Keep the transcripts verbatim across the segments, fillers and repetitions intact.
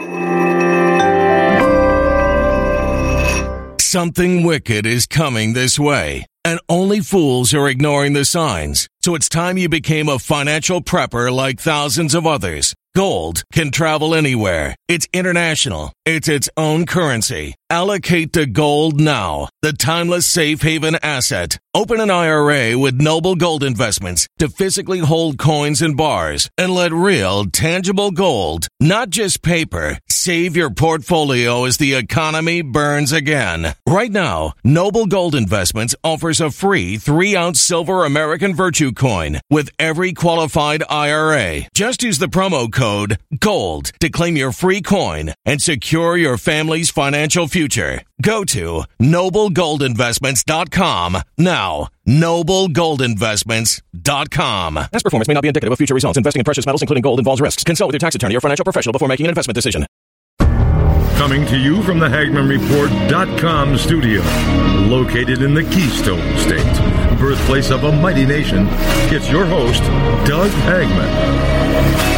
Something wicked is coming this way, and only fools are ignoring the signs. So it's time you became a financial prepper like thousands of others. Gold can travel anywhere. It's international. It's its own currency. Allocate to gold now, the timeless safe haven asset. Open an I R A with Noble Gold Investments to physically hold coins and bars and let real, tangible gold, not just paper, save your portfolio as the economy burns again. Right now, Noble Gold Investments offers a free three-ounce silver American Virtue coin with every qualified I R A. Just use the promo code GOLD to claim your free coin and secure your family's financial future. Go to noble gold investments dot com now. noble gold investments dot com. Past performance may not be indicative of future results. Investing in precious metals, including gold, involves risks. Consult with your tax attorney or financial professional before making an investment decision. Coming to you from the Hagman Report dot com studio, located in the Keystone State, birthplace of a mighty nation, it's your host, Doug Hagman.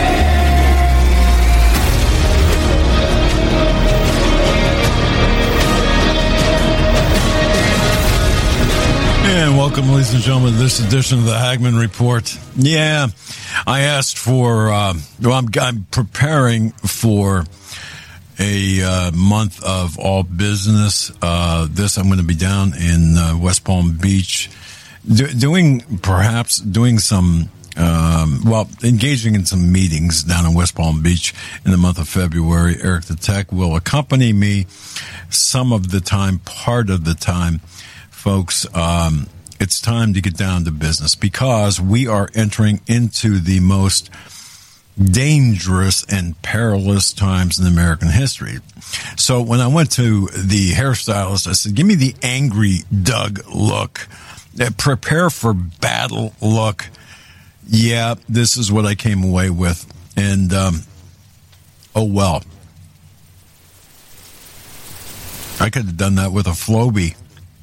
And welcome, ladies and gentlemen, to this edition of the Hagman Report. Yeah, I asked for, uh, well, I'm, I'm preparing for a uh, month of all business. Uh, this, I'm going to be down in uh, West Palm Beach, do, doing, perhaps doing some, um, well, engaging in some meetings down in West Palm Beach in the month of February. Eric the Tech will accompany me some of the time, part of the time. Folks, um, it's time to get down to business because we are entering into the most dangerous and perilous times in American history. So when I went to the hairstylist, I said, give me the angry Doug look. Prepare for battle look. Yeah, this is what I came away with. And, um, oh, well. I could have done that with a Flowbee.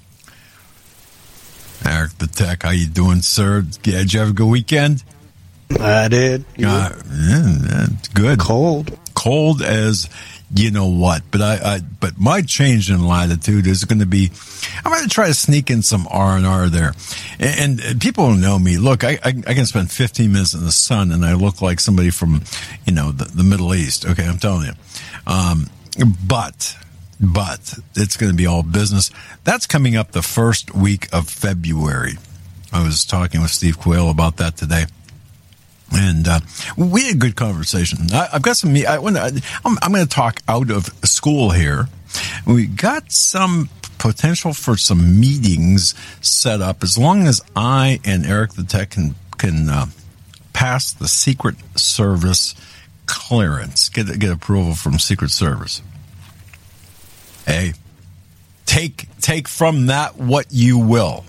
Eric the Tech, how you doing, sir? Did you have a good weekend? I did. Uh, yeah, that's good. Cold. Cold as you know what. But I, I but my change in latitude is going to be, I'm going to try to sneak in some R and R there. And, and people who know me, look, I, I, I can spend fifteen minutes in the sun and I look like somebody from, you know, the, the Middle East. Okay, I'm telling you. Um, but... But it's going to be all business. That's coming up the first week of February. I was talking with Steve Quayle about that today. And uh, we had a good conversation. I, I've got some, I, I'm, I'm going to talk out of school here. We got some potential for some meetings set up as long as I and Eric the Tech can, can uh, pass the Secret Service clearance, get, get approval from Secret Service. Hey, take take from that what you will.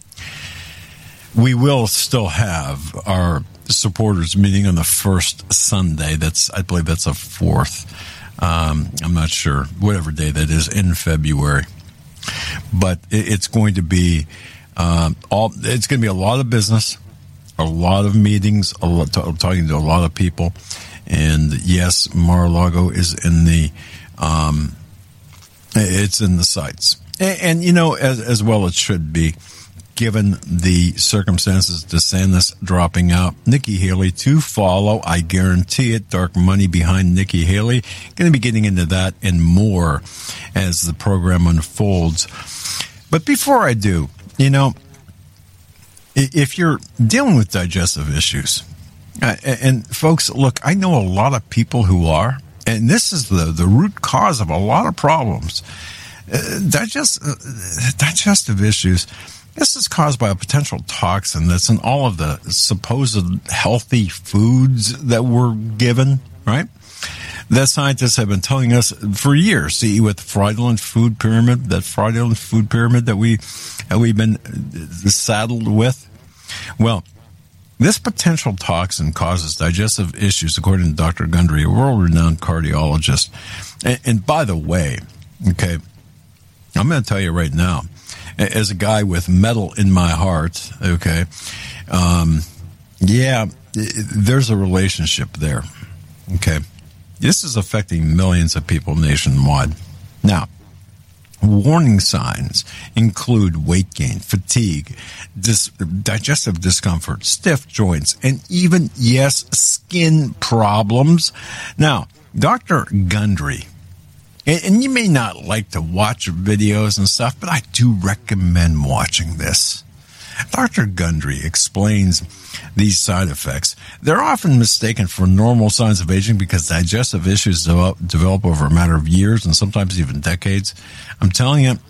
We will still have our supporters meeting on the first Sunday. That's, I believe that's a fourth. Um, I'm not sure, whatever day that is in February. But it, it's going to be um, all. It's going to be a lot of business, a lot of meetings, a lot, talking to a lot of people, and yes, Mar-a-Lago is in the. Um, It's in the sights. And, and you know, as, as well it should be, given the circumstances, DeSantis dropping out, Nikki Haley to follow, I guarantee it, dark money behind Nikki Haley. Going to be getting into that and more as the program unfolds. But before I do, you know, if you're dealing with digestive issues, uh, and folks, look, I know a lot of people who are, and this is the, the root cause of a lot of problems. Uh, digest, uh, digestive issues, this is caused by a potential toxin that's in all of the supposed healthy foods that we're given, right? That scientists have been telling us for years. See, with the fraudulent food pyramid, that fraudulent food pyramid that we, that we've been saddled with. Well, this potential toxin causes digestive issues, according to Doctor Gundry, a world-renowned cardiologist. And, and by the way, okay, I'm going to tell you right now, as a guy with metal in my heart, okay, um, yeah, there's a relationship there, okay? This is affecting millions of people nationwide. Now, warning signs include weight gain, fatigue, dis- digestive discomfort, stiff joints, and even, yes, skin problems. Now, Doctor Gundry, and, and you may not like to watch videos and stuff, but I do recommend watching this. Doctor Gundry explains these side effects. They're often mistaken for normal signs of aging because digestive issues develop, develop over a matter of years and sometimes even decades. I'm telling you,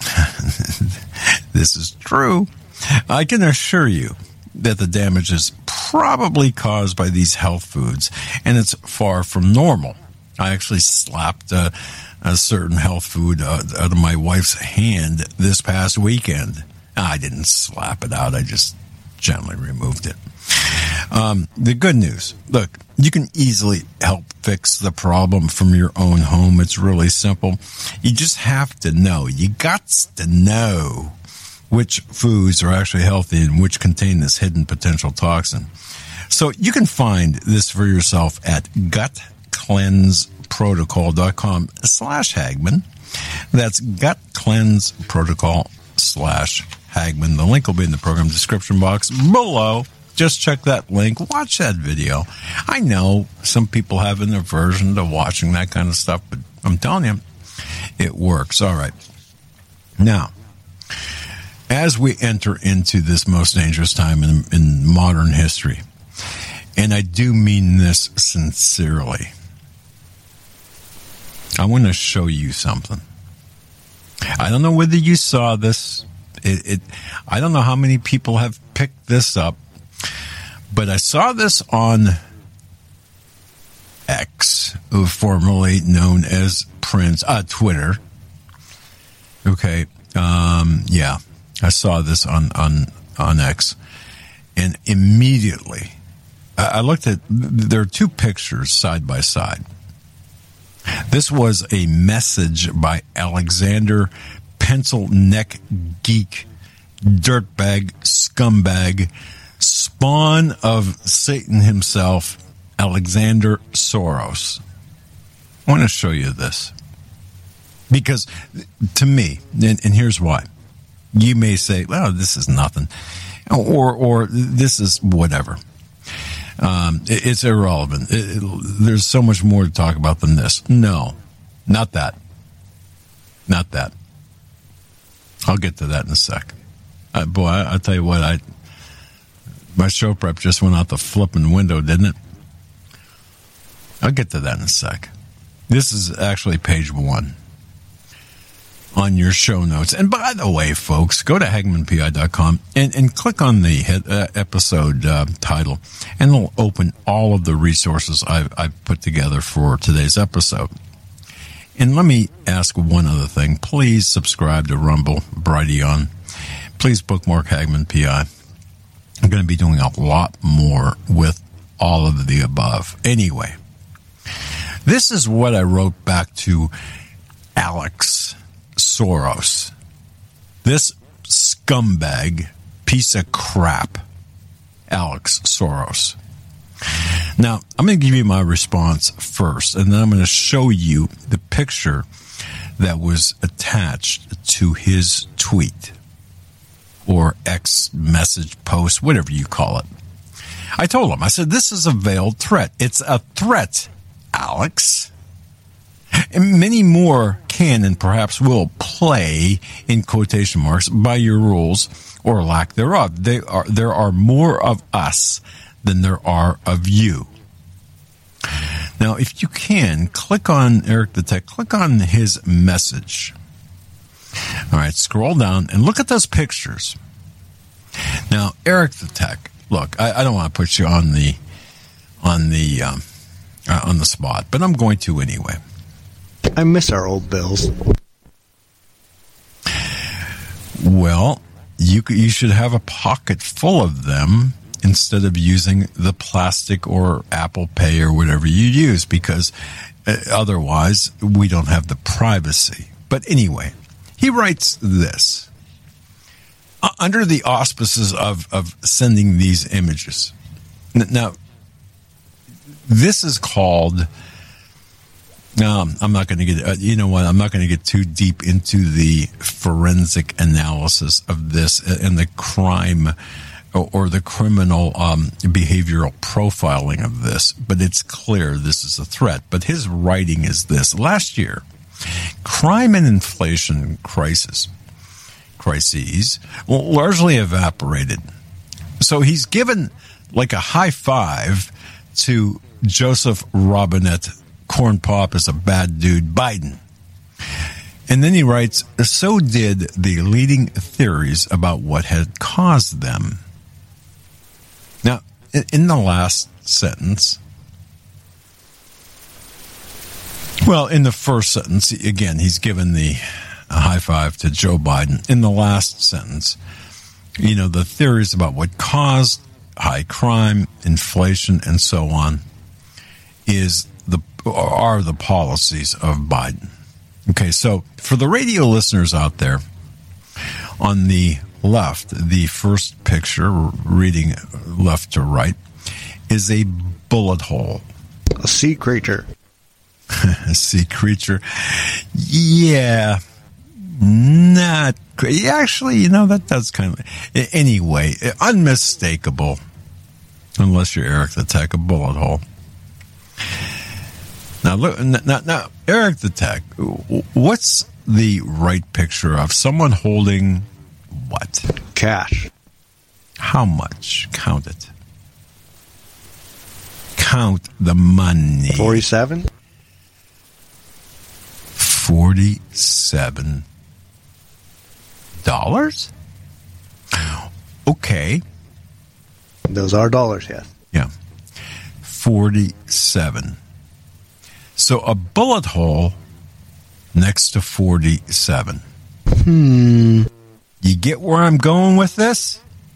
this is true. I can assure you that the damage is probably caused by these health foods, and it's far from normal. I actually slapped a, a certain health food out, out of my wife's hand this past weekend. I didn't slap it out. I just gently removed it. Um, the good news, look, you can easily help fix the problem from your own home. It's really simple. You just have to know. You got to know which foods are actually healthy and which contain this hidden potential toxin. So you can find this for yourself at gutcleanseprotocol.com slash Hagman. That's gutcleanseprotocol slash Hagman. The link will be in the program description box below. Just check that link. Watch that video. I know some people have an aversion to watching that kind of stuff, but I'm telling you, it works. All right. Now, as we enter into this most dangerous time in, in modern history, and I do mean this sincerely, I want to show you something. I don't know whether you saw this. It, it, I don't know how many people have picked this up, but I saw this on X, formerly known as Prince, uh, Twitter. Okay, um, yeah, I saw this on, on, on X, and immediately I looked at, there are two pictures side by side. This was a message by Alexander Pencil Neck Geek, dirtbag, scumbag, spawn of Satan himself, Alexander Soros. I want to show you this. Because to me, and, and here's why. You may say, well, this is nothing. Or, or this is whatever. Um, it, it's irrelevant. It, it, there's so much more to talk about than this. No, not that. Not that. I'll get to that in a sec. Uh, boy, I, I'll tell you what, I my show prep just went out the flipping window, didn't it? I'll get to that in a sec. This is actually page one on your show notes. And by the way, folks, go to Hagman P I dot com and, and click on the head, uh, episode uh, title, and it'll open all of the resources I've, I've put together for today's episode. And let me ask one other thing. Please subscribe to Rumble, Brighteon. Please bookmark Hagman P I. I'm going to be doing a lot more with all of the above. Anyway, this is what I wrote back to Alex Soros. This scumbag piece of crap, Alex Soros. Now, I'm going to give you my response first, and then I'm going to show you the picture that was attached to his tweet or X message post, whatever you call it. I told him, I said, this is a veiled threat. It's a threat, Alex. And many more can and perhaps will play, in quotation marks, by your rules or lack thereof. They are, there are more of us than there are of you. Now, if you can, click on Eric the Tech, click on his message. All right, scroll down and look at those pictures. Now, Eric the Tech, look, I, I don't want to put you on the on the um, uh, on the spot, but I'm going to anyway. I miss our old bills. Well, you you should have a pocket full of them instead of using the plastic or Apple Pay or whatever you use, because uh, otherwise we don't have the privacy. But anyway, he writes this. Uh, under the auspices of, of sending these images. Now, this is called No, I'm not going to get, uh, you know what, I'm not going to get too deep into the forensic analysis of this and the crime or, or the criminal um, behavioral profiling of this, but it's clear this is a threat. But his writing is this. Last year, crime and inflation crisis, crises largely evaporated. So he's given like a high five to Joseph Robinette, corn pop is a bad dude, Biden. And then he writes, so did the leading theories about what had caused them. Now, in the last sentence, well, in the first sentence, again, he's given the a high five to Joe Biden. In the last sentence, you know, the theories about what caused high crime, inflation, and so on is the are the policies of Biden. Okay, so for the radio listeners out there, on the left, the first picture, reading left to right, is a bullet hole. A sea creature. A sea creature. Yeah, not actually. You know, that does kind of anyway. Unmistakable, unless you're Eric the Tech, a bullet hole. Now look, now, now Eric the Tech. What's the right picture of someone holding what? Cash. How much? Count it. Count the money. Forty-seven. Forty-seven dollars. Okay. Those are dollars, yes. Yeah. Forty-seven. So a bullet hole next to forty-seven. Hmm. You get where I'm going with this?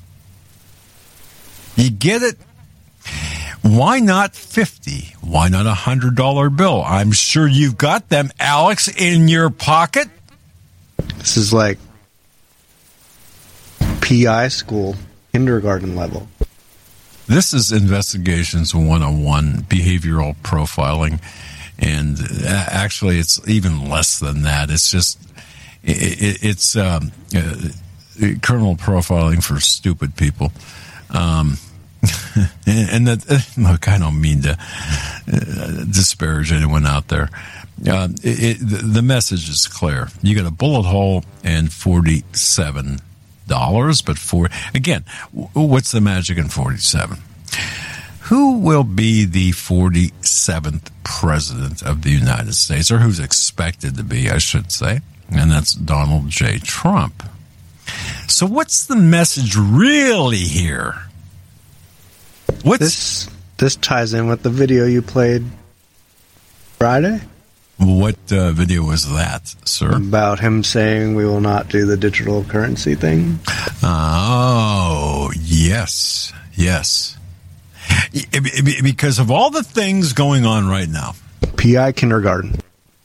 You get it? Why not fifty? Why not a one hundred dollar bill? I'm sure you've got them, Alex, in your pocket. This is like P I school, kindergarten level. This is Investigations one oh one, behavioral profiling. And actually, it's even less than that. It's just, it, it's um, uh, criminal profiling for stupid people. Um, and that, look, I don't mean to uh, disparage anyone out there. Uh, it, it, the message is clear. You got a bullet hole and forty-seven dollars, but for, again, what's the magic in forty-seven? Who will be the forty-seventh president of the United States, or who's expected to be, I should say, and that's Donald J. Trump. So what's the message really here? What's This this ties in with the video you played Friday what uh, video was that, sir? about him saying we will not do the digital currency thing. Oh, yes, yes. Because of all the things going on right now. P I kindergarten.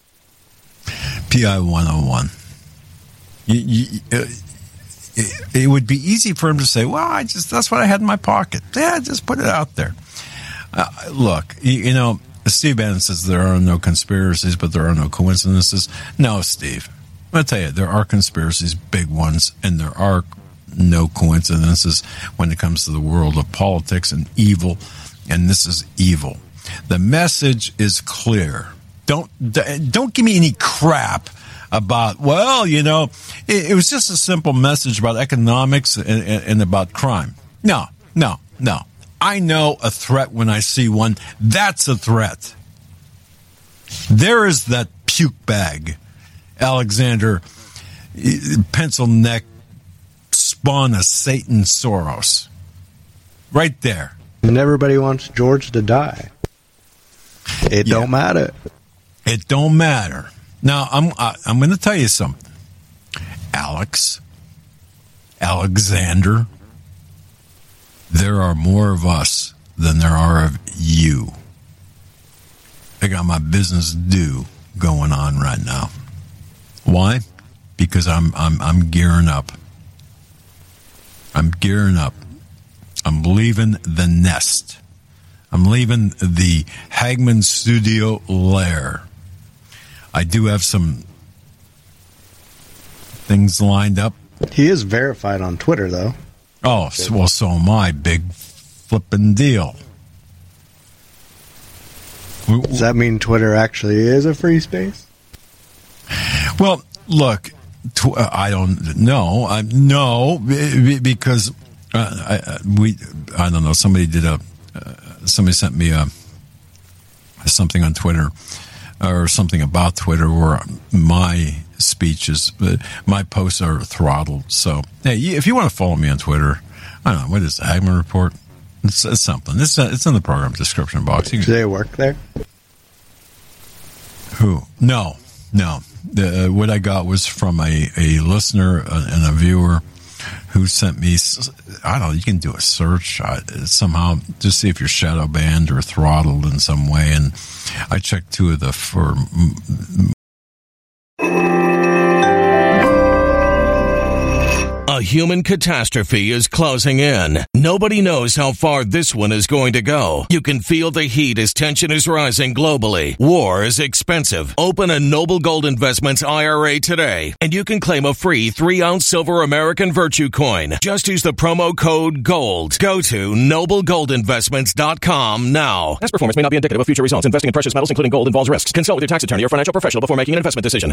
P I one oh one. You, you, uh, it, it would be easy for him to say, well, I just that's what I had in my pocket. Yeah, just put it out there. Uh, look, you, you know, Steve Bannon says there are no conspiracies, but there are no coincidences. No, Steve. I'm going to tell you, there are conspiracies, big ones, and there are no coincidences when it comes to the world of politics and evil, and this is evil. The message is clear. Don't don't give me any crap about, well, you know, it, it was just a simple message about economics and, and, and about crime. No, no, no. I know a threat when I see one. That's a threat. There is that puke bag, Alexander, pencil neck, spawn of Satan Soros. Right there. And everybody wants George to die. It Yeah. don't matter. It don't matter. Now, I'm I, I'm going to tell you something. Alex, Alexander, there are more of us than there are of you. I got my business due going on right now. Why? Because I'm I'm I'm gearing up. I'm gearing up. I'm leaving the nest. I'm leaving the Hagman Studio lair. I do have some things lined up. He is verified on Twitter, though. Oh, so, well, so am I. Big flippin' deal. Does that mean Twitter actually is a free space? Well, look, tw- I don't know. I, no, because uh, I, we, I don't know. Somebody did a, uh, somebody sent me a something on Twitter or something about Twitter where my speeches, my posts are throttled. So, hey, if you want to follow me on Twitter, I don't know, what is the Hagmann Report? It's, it's something. It's, it's in the program description box. You Do they work there? Who? No, no. The, uh, what I got was from a, a listener and a viewer who sent me, I don't know, you can do a search uh, somehow, just see if you're shadow banned or throttled in some way. And I checked two of the, for A human catastrophe is closing in. Nobody knows how far this one is going to go. You can feel the heat as tension is rising globally. War is expensive. Open a Noble Gold Investments I R A today, and you can claim a free three ounce silver American Virtue coin. Just use the promo code GOLD. Go to noble gold investments dot com now. Past performance may not be indicative of future results. Investing in precious metals, including gold, involves risks. Consult with your tax attorney or financial professional before making an investment decision.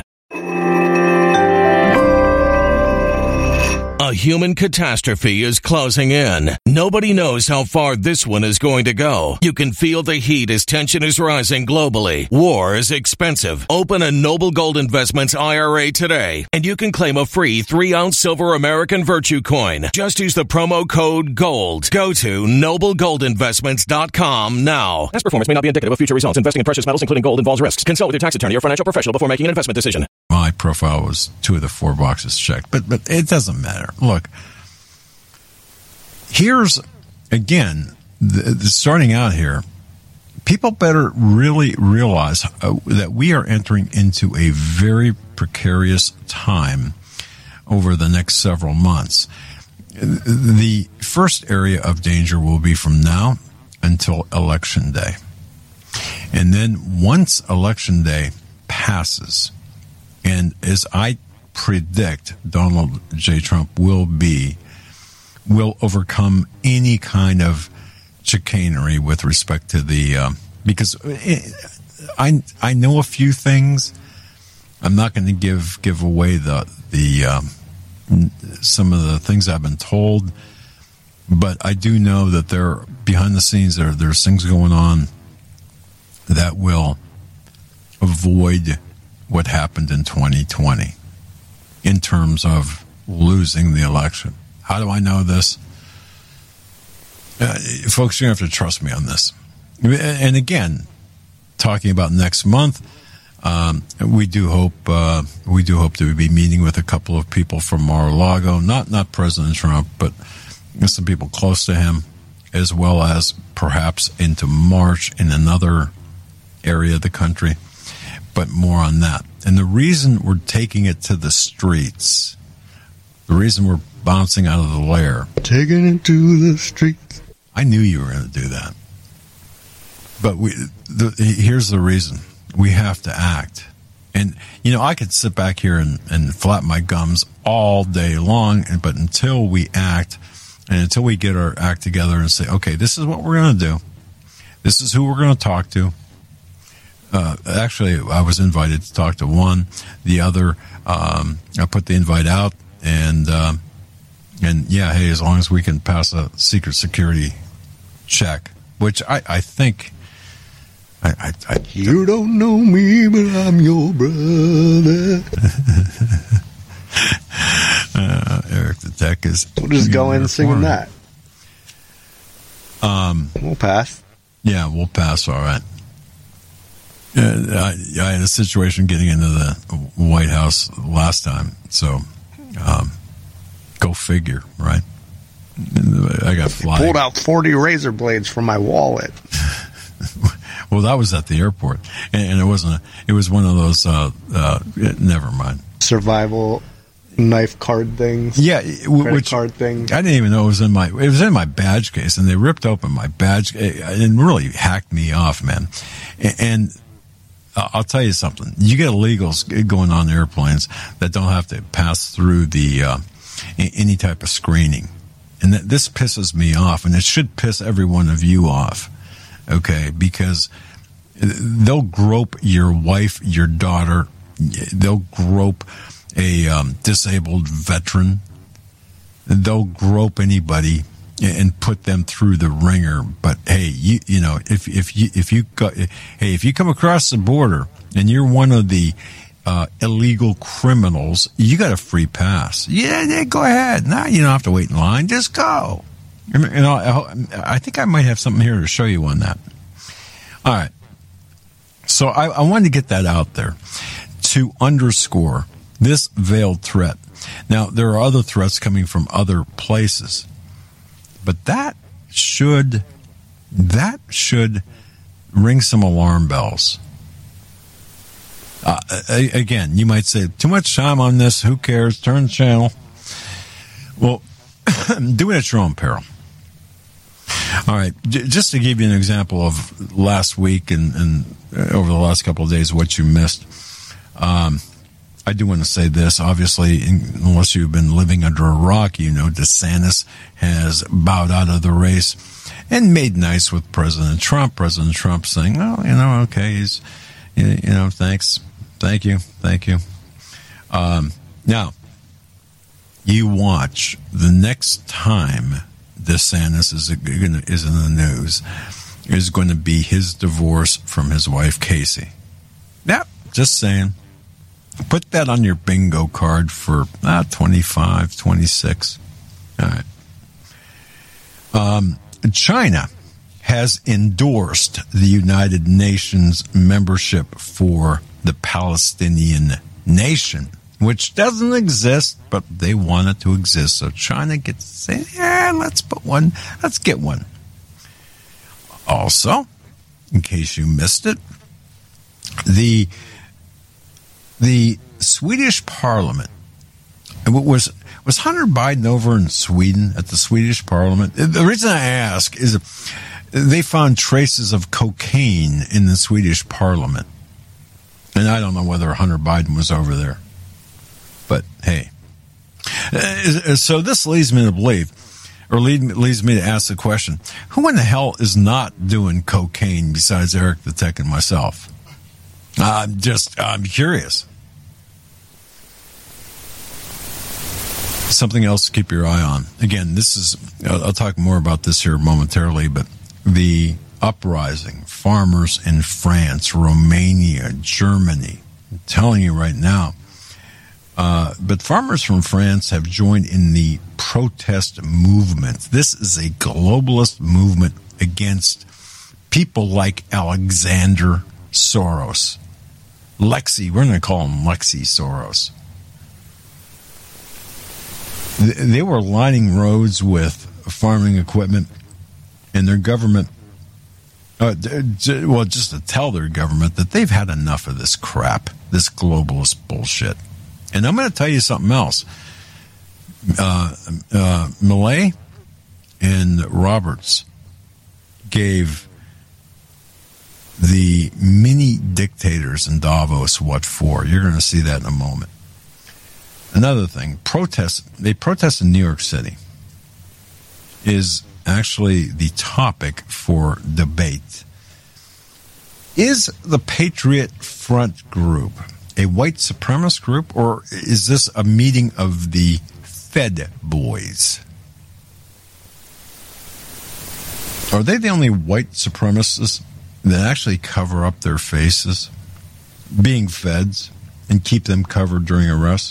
A human catastrophe is closing in. Nobody knows how far this one is going to go. You can feel the heat as tension is rising globally. War is expensive. Open a Noble Gold Investments I R A today, and you can claim a free three ounce silver American Virtue coin. Just use the promo code GOLD. Go to noble gold investments dot com now. Past performance may not be indicative of future results. Investing in precious metals, including gold, involves risks. Consult with your tax attorney or financial professional before making an investment decision. my profile was two of the four boxes checked, but but it doesn't matter. Look, here's again the, the starting out here. People better really realize uh, that we are entering into a very precarious time over the next several months. The first area of danger will be from now until Election Day. And then once Election Day passes, and as I predict Donald J. Trump will be, will overcome any kind of chicanery with respect to the, um, because I I know a few things. I'm not going to give give away the the um, some of the things I've been told, but I do know that there behind the scenes there there's things going on that will avoid what happened in twenty twenty in terms of losing the election. How do I know this? Uh, folks, you're going to have to trust me on this. And again, talking about next month, um, we do hope uh, we do hope to be meeting with a couple of people from Mar-a-Lago, not not President Trump, but some people close to him, as well as perhaps into March in another area of the country. But more on that. And the reason we're taking it to the streets, the reason we're bouncing out of the lair, taking it to the streets. I knew you were going to do that. But we, the, here's the reason. We have to act. And, you know, I could sit back here and, and flap my gums all day long, but until we act and until we get our act together and say, okay, this is what we're going to do. This is who we're going to talk to. Uh, actually, I was invited to talk to one. The other, um, I put the invite out, and um, and yeah, hey, as long as we can pass a secret security check, which I, I think. I, I, I you don't know me, but I'm your brother. uh, Eric the Tech is. We'll just go in singing that. Um, we'll pass. Yeah, we'll pass. All right. Uh, I, I had a situation getting into the White House last time, so um, go figure, right? I got flying. Pulled out forty razor blades from my wallet. Well, that was at the airport, and, and it wasn't. A, it was one of those. Uh, uh, never mind. Survival knife card things. Yeah, credit which card things. I didn't even know it was in my. It was in my badge case, and they ripped open my badge and really hacked me off, man. And uh, I'll tell you something. You get illegals going on airplanes that don't have to pass through the uh, any type of screening. And that, this pisses me off, and it should piss every one of you off, okay? Because they'll grope your wife, your daughter. They'll grope a um, disabled veteran. They'll grope anybody and put them through the ringer. But hey, you you know if if you if you go, hey if you come across the border and you're one of the uh, illegal criminals, you got a free pass. Yeah, yeah, go ahead. Now you don't have to wait in line. Just go. You know, I, I think I might have something here to show you on that. All right. So I, I wanted to get that out there to underscore this veiled threat. Now, there are other threats coming from other places, but that should that should ring some alarm bells. Uh, again, you might say, too much time on this, who cares, turn the channel. Well, do it at your own peril. All right, just to give you an example of last week and, and over the last couple of days, what you missed, um, I do want to say this. Obviously, unless you've been living under a rock, you know DeSantis has bowed out of the race and made nice with President Trump. President Trump saying, oh, you know, okay, he's, you know, thanks, thank you, thank you. Um, now, you watch the next time DeSantis is is in the news is going to be his divorce from his wife Casey. Yep, just saying. Put that on your bingo card for ah, twenty-five, twenty-six. All right. Um, China has endorsed the United Nations membership for the Palestinian nation, which doesn't exist, but they want it to exist. So China gets to say, yeah, let's put one, let's get one. Also, in case you missed it, the the Swedish Parliament, was was Hunter Biden over in Sweden at the Swedish Parliament? The reason I ask is they found traces of cocaine in the Swedish Parliament. And I don't know whether Hunter Biden was over there. But, hey. So this leads me to believe, or lead, leads me to ask the question, who in the hell is not doing cocaine besides Eric the Tech and myself? I'm just, I'm curious. Something else to keep your eye on. Again, this is, I'll talk more about this here momentarily, but the uprising, farmers in France, Romania, Germany, I'm telling you right now, uh, but farmers from France have joined in the protest movement. This is a globalist movement against people like Alexander Soros. Lexi, we're going to call him Lexi Soros. They were lining roads with farming equipment, and their government, uh, well, just to tell their government that they've had enough of this crap, this globalist bullshit. And I'm going to tell you something else. Uh, uh, Millet and Roberts gave the mini dictators in Davos what for. You're going to see that in a moment. Another thing, protests, they protest in New York City is actually the topic for debate. Is the Patriot Front group a white supremacist group, or is this a meeting of the Fed boys? Are they the only white supremacists that actually cover up their faces, being feds, and keep them covered during arrests?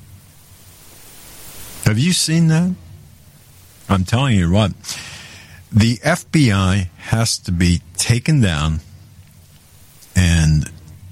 Have you seen that? I'm telling you what, the F B I has to be taken down and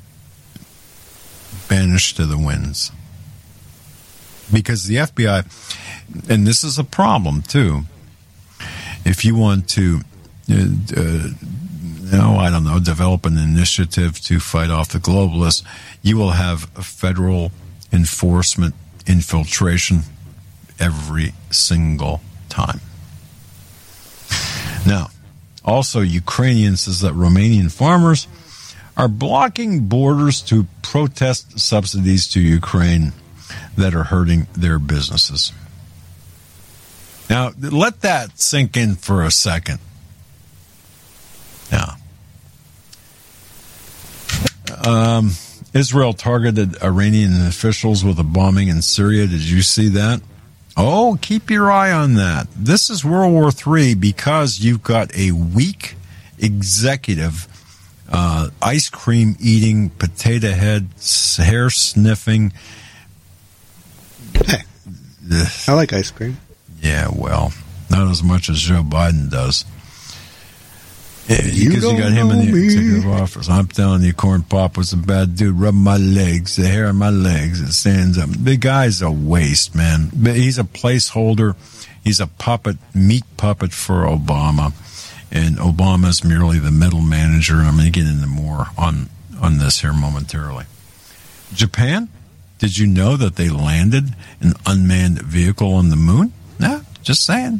banished to the winds. Because the F B I, and this is a problem too, if you want to, uh, uh, no, I don't know, develop an initiative to fight off the globalists, you will have a federal enforcement infiltration every single time. Now, also Ukrainian says that Romanian farmers are blocking borders to protest subsidies to Ukraine that are hurting their businesses. Now, let that sink in for a second. Now, um, Israel targeted Iranian officials with a bombing in Syria. Did you see that? Oh, keep your eye on that. This is World War Three because you've got a weak executive, uh, ice cream eating, potato head, hair sniffing. Hey, I like ice cream. Yeah, well, not as much as Joe Biden does. You because don't you got him know in the me. executive office. I'm telling you, Corn Pop was a bad dude. Rub my legs, the hair on my legs, it stands up. The guy's a waste, man. But he's a placeholder. He's a puppet, meat puppet for Obama. And Obama's merely the middle manager. I'm going to get into more on, on this here momentarily. Japan, did you know that they landed an unmanned vehicle on the moon? No, just saying.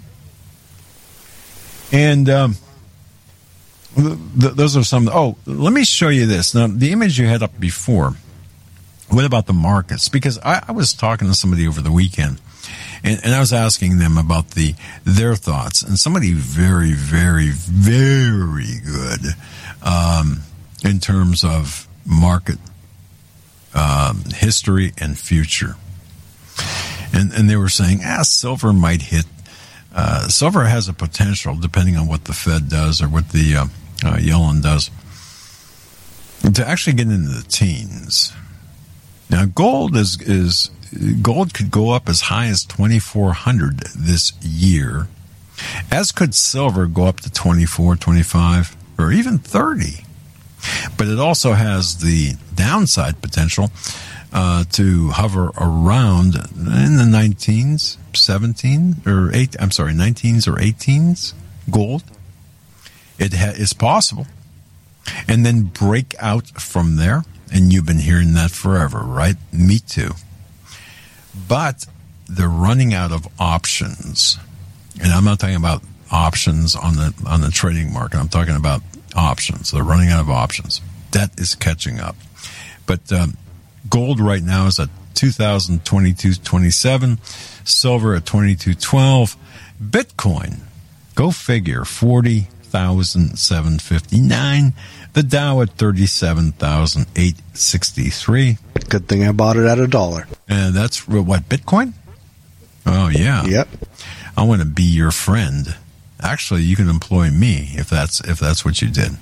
And um, th- th- those are some. Oh, let me show you this. Now, the image you had up before. What about the markets? Because I, I was talking to somebody over the weekend, and, and I was asking them about the their thoughts. And somebody very, very, very good um, in terms of market um, history and future. And, and they were saying, ah, silver might hit. Uh, silver has a potential, depending on what the Fed does or what the uh, uh, Yellen does, to actually get into the teens. Now, gold is is gold could go up as high as twenty-four hundred this year, as could silver go up to twenty-four, twenty-five, or even thirty. But it also has the downside potential Uh, to hover around in the nineteens, seventeen or eight. I'm sorry, nineteens or eighteens. Gold. It ha- is possible, and then break out from there. And you've been hearing that forever, right? Me too. But they're running out of options, and I'm not talking about options on the on the trading market. I'm talking about options. They're running out of options. That is catching up, but. Um, Gold right now is at two thousand twenty-two twenty-seven, silver at twenty-two twelve, Bitcoin, go figure, forty thousand seven hundred fifty-nine, the Dow at thirty-seven thousand eight hundred sixty-three. Good thing I bought it at a dollar. And that's what, Bitcoin? Oh, yeah. Yep. I want to be your friend. Actually, you can employ me if that's if that's what you did.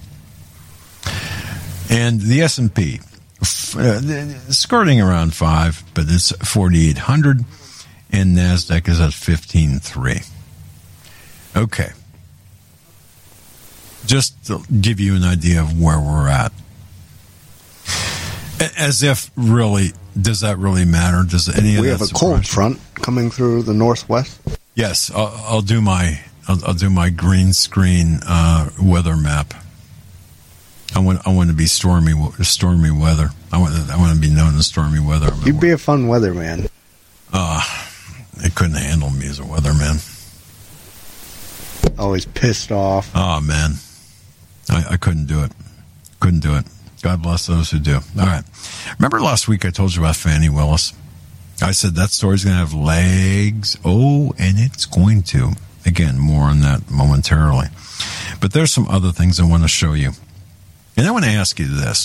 And the S and P. Uh, skirting around five, but it's forty-eight hundred, and NASDAQ is at fifteen three. Okay. Just to give you an idea of where we're at. As if, really, does that really matter? Does any of we that have a surprise cold you? front coming through the northwest. Yes, I'll, I'll do my I'll, I'll do my green screen uh, weather map. I want I want to be stormy stormy weather. I want I want to be known as stormy weather. You'd be a fun weatherman. Uh, they couldn't handle me as a weatherman. Always pissed off. Oh man, I, I couldn't do it. Couldn't do it. God bless those who do. All right. Remember last week I told you about Fannie Willis? I said that story's going to have legs. Oh, and it's going to. Again, more on that momentarily. But there's some other things I want to show you. And I want to ask you this.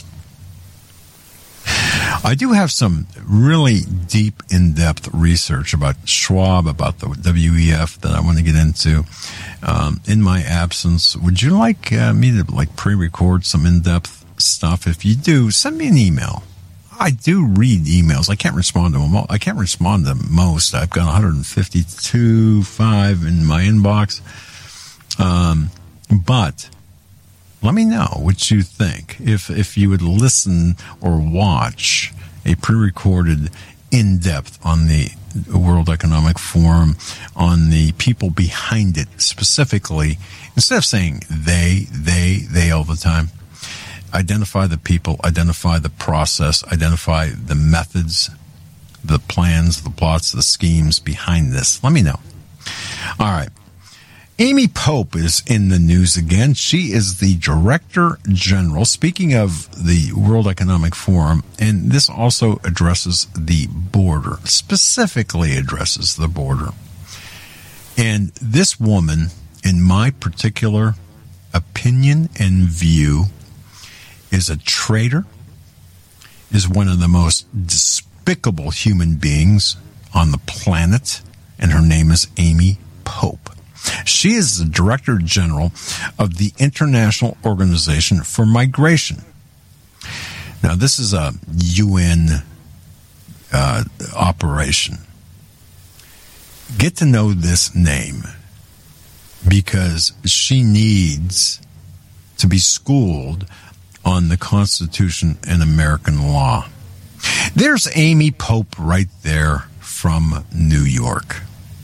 I do have some really deep, in-depth research about Schwab, about the W E F that I want to get into. Um, in my absence, would you like uh, me to like pre-record some in-depth stuff? If you do, send me an email. I do read emails. I can't respond to them all. I can't respond to most. I've got one hundred fifty-two, five in my inbox. Um, but let me know what you think. If if you would listen or watch a pre-recorded in-depth on the World Economic Forum, on the people behind it specifically, instead of saying they, they, they all the time, identify the people, identify the process, identify the methods, the plans, the plots, the schemes behind this. Let me know. All right. Amy Pope is in the news again. She is the Director General, speaking of the World Economic Forum, and this also addresses the border, specifically addresses the border. And this woman, in my particular opinion and view, is a traitor, is one of the most despicable human beings on the planet, and her name is Amy Pope. She is the Director General of the International Organization for Migration. Now, this is a U N uh, operation. Get to know this name because she needs to be schooled on the Constitution and American law. There's Amy Pope right there from New York.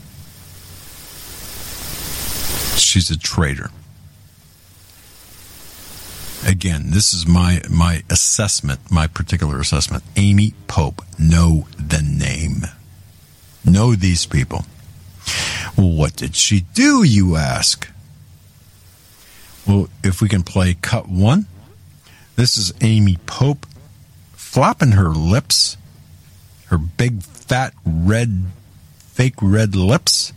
She's a traitor. Again, this is my my assessment, my particular assessment. Amy Pope, know the name. Know these people. Well, what did she do, you ask? Well, if we can play cut one, this is Amy Pope flapping her lips, her big, fat, red, fake red lips,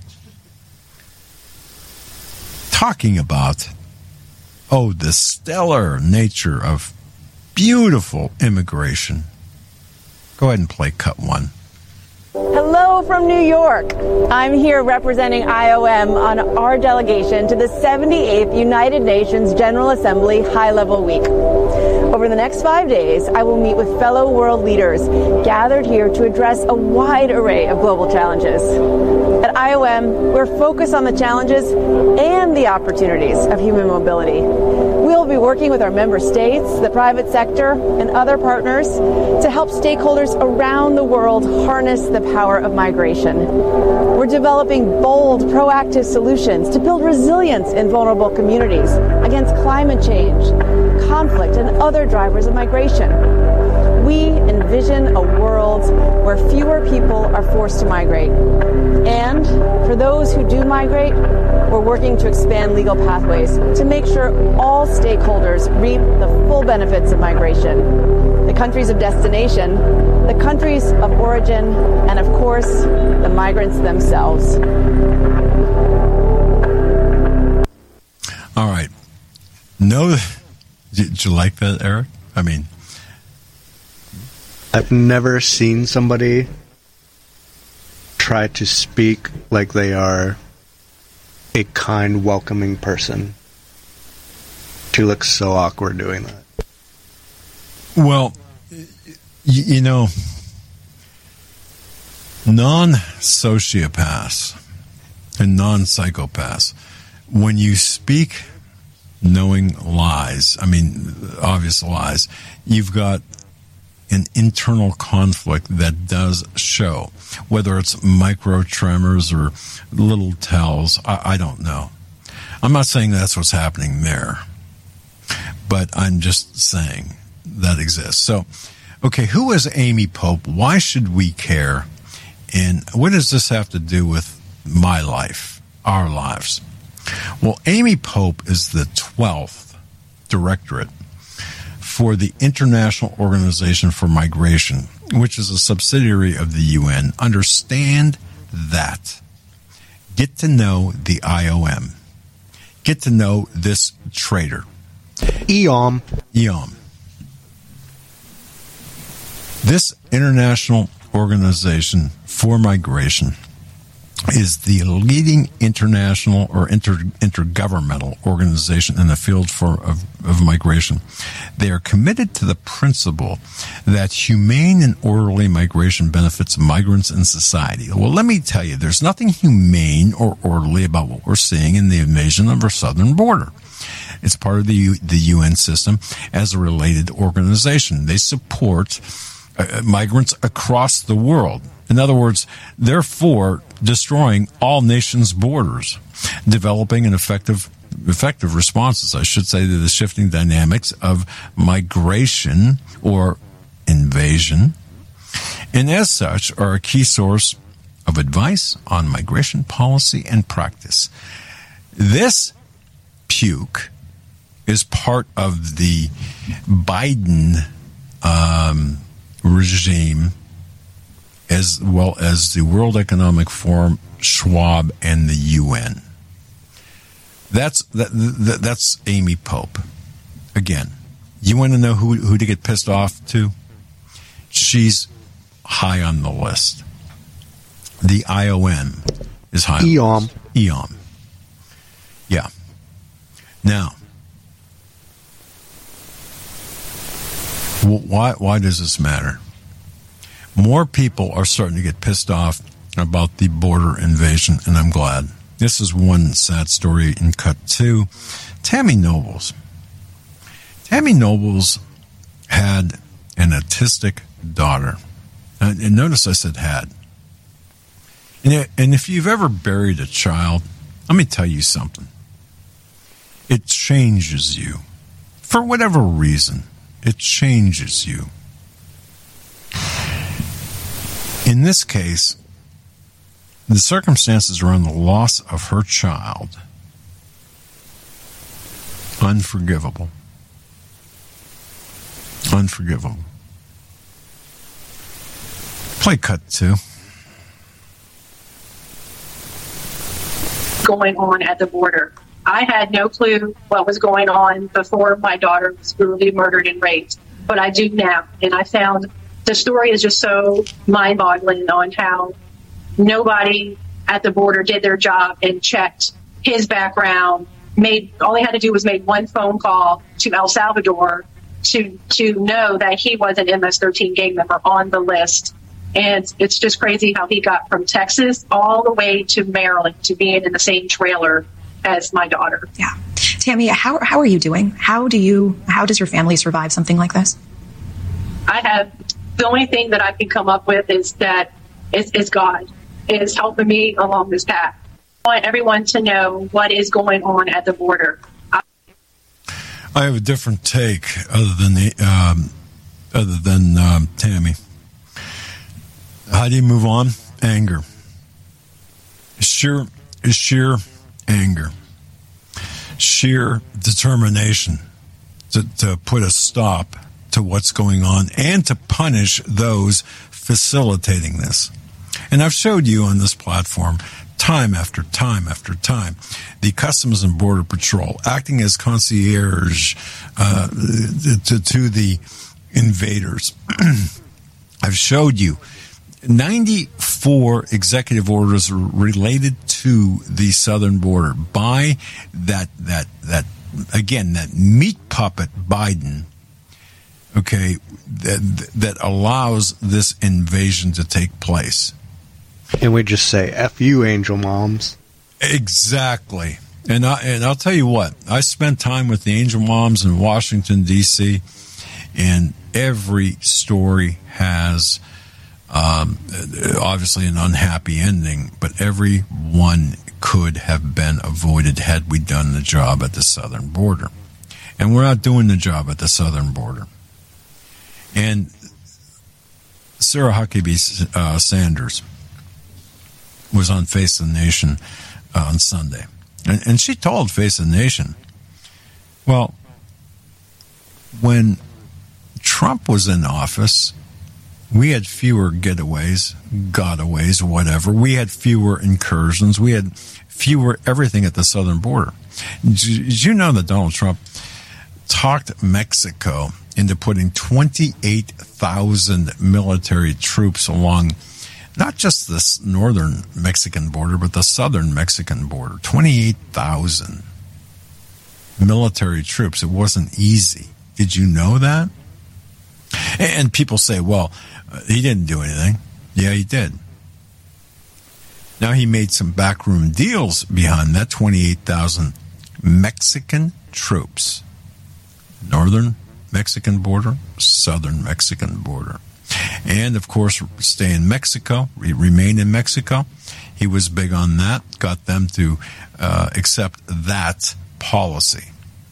talking about, oh, the stellar nature of beautiful immigration. Go ahead and play cut one. Hello from New York. I'm here representing I O M on our delegation to the seventy-eighth United Nations General Assembly High-Level Week. Over the next five days, I will meet with fellow world leaders gathered here to address a wide array of global challenges. At I O M, we're focused on the challenges and the opportunities of human mobility. We'll be working with our member states, the private sector, and other partners to help stakeholders around the world harness the power of migration. We're developing bold, proactive solutions to build resilience in vulnerable communities against climate change, conflict, and other drivers of migration. We envision a world where fewer people are forced to migrate. And for those who do migrate, we're working to expand legal pathways to make sure all stakeholders reap the full benefits of migration. The countries of destination, the countries of origin, and of course, the migrants themselves. All right. No, did you like that, Eric? I mean, I've never seen somebody try to speak like they are a kind, welcoming person. She looks so awkward doing that. well, y- you know, non-sociopaths and non-psychopaths, when you speak knowing lies, I mean, obvious lies, you've got an internal conflict that does show, whether it's micro tremors or little tells, I, I don't know. I'm not saying that's what's happening there, but I'm just saying that exists. So, okay, who is Amy Pope? Why should we care? And what does this have to do with my life, our lives? Well, Amy Pope is the twelfth directorate for the International Organization for Migration, which is a subsidiary of the U N. Understand that. Get to know the I O M. Get to know this traitor. E O M. E O M. This International Organization for Migration is the leading international or inter, intergovernmental organization in the field for of, of migration. They are committed to the principle that humane and orderly migration benefits migrants and society. Well, let me tell you, there's nothing humane or orderly about what we're seeing in the invasion of our southern border. It's part of the U, the U N system as a related organization. They support uh, migrants across the world. In other words, therefore, destroying all nations' borders, developing an effective effective responses, I should say, to the shifting dynamics of migration or invasion, and as such are a key source of advice on migration policy and practice. This puke is part of the Biden um, regime, as well as the World Economic Forum, Schwab, and the U N. That's that, that, that's Amy Pope. Again, you want to know who, who to get pissed off to? She's high on the list. The I O M is high. E O M. E O M. Yeah. Now, why why does this matter? More people are starting to get pissed off about the border invasion, and I'm glad. This is one sad story in cut two. Tammy Nobles. Tammy Nobles had an autistic daughter. And, and notice I said had. And, it, and if you've ever buried a child, let me tell you something. It changes you. For whatever reason, it changes you. In this case, the circumstances around the loss of her child, unforgivable. Unforgivable. Play cut two. Going on at the border. I had no clue what was going on before my daughter was brutally murdered and raped, but I do now. And I found the story is just so mind-boggling on how nobody at the border did their job and checked his background. Made all they had to do was make one phone call to El Salvador to to know that he was an M S thirteen gang member on the list. And it's just crazy how he got from Texas all the way to Maryland to being in the same trailer as my daughter. Yeah. Tammy, how how are you doing? How do you how does your family survive something like this? I have the only thing that I can come up with is that is, is God is helping me along this path. I want everyone to know what is going on at the border. I, I have a different take other than the um, other than um, Tammy. How do you move on? Anger. Sheer, sheer anger. Sheer determination to, to put a stop to what's going on and to punish those facilitating this. And I've showed you on this platform time after time after time the Customs and Border Patrol acting as concierge uh, to, to the invaders. I've showed you ninety-four executive orders related to the southern border by that, that, that, again, that meat puppet Biden, okay, that, that allows this invasion to take place. Can we just say, F you, angel moms? Exactly. And, I, and I'll tell you what, I spent time with the angel moms in Washington, D C, and every story has Um, obviously an unhappy ending, but every one could have been avoided had we done the job at the southern border. And we're not doing the job at the southern border. And Sarah Huckabee uh, Sanders was on Face the Nation uh, on Sunday. And, and she told Face the Nation, well, when Trump was in office, we had fewer getaways, gotaways, whatever. We had fewer incursions. We had fewer everything at the southern border. Did you know that Donald Trump talked Mexico into putting twenty-eight thousand military troops along not just the northern Mexican border, but the southern Mexican border? twenty-eight thousand military troops. It wasn't easy. Did you know that? And people say, well, he didn't do anything. Yeah, he did. Now, he made some backroom deals behind that twenty-eight thousand Mexican troops. Northern Mexican border, southern Mexican border. And, of course, stay in Mexico, remain in Mexico. He was big on that, got them to uh, accept that policy.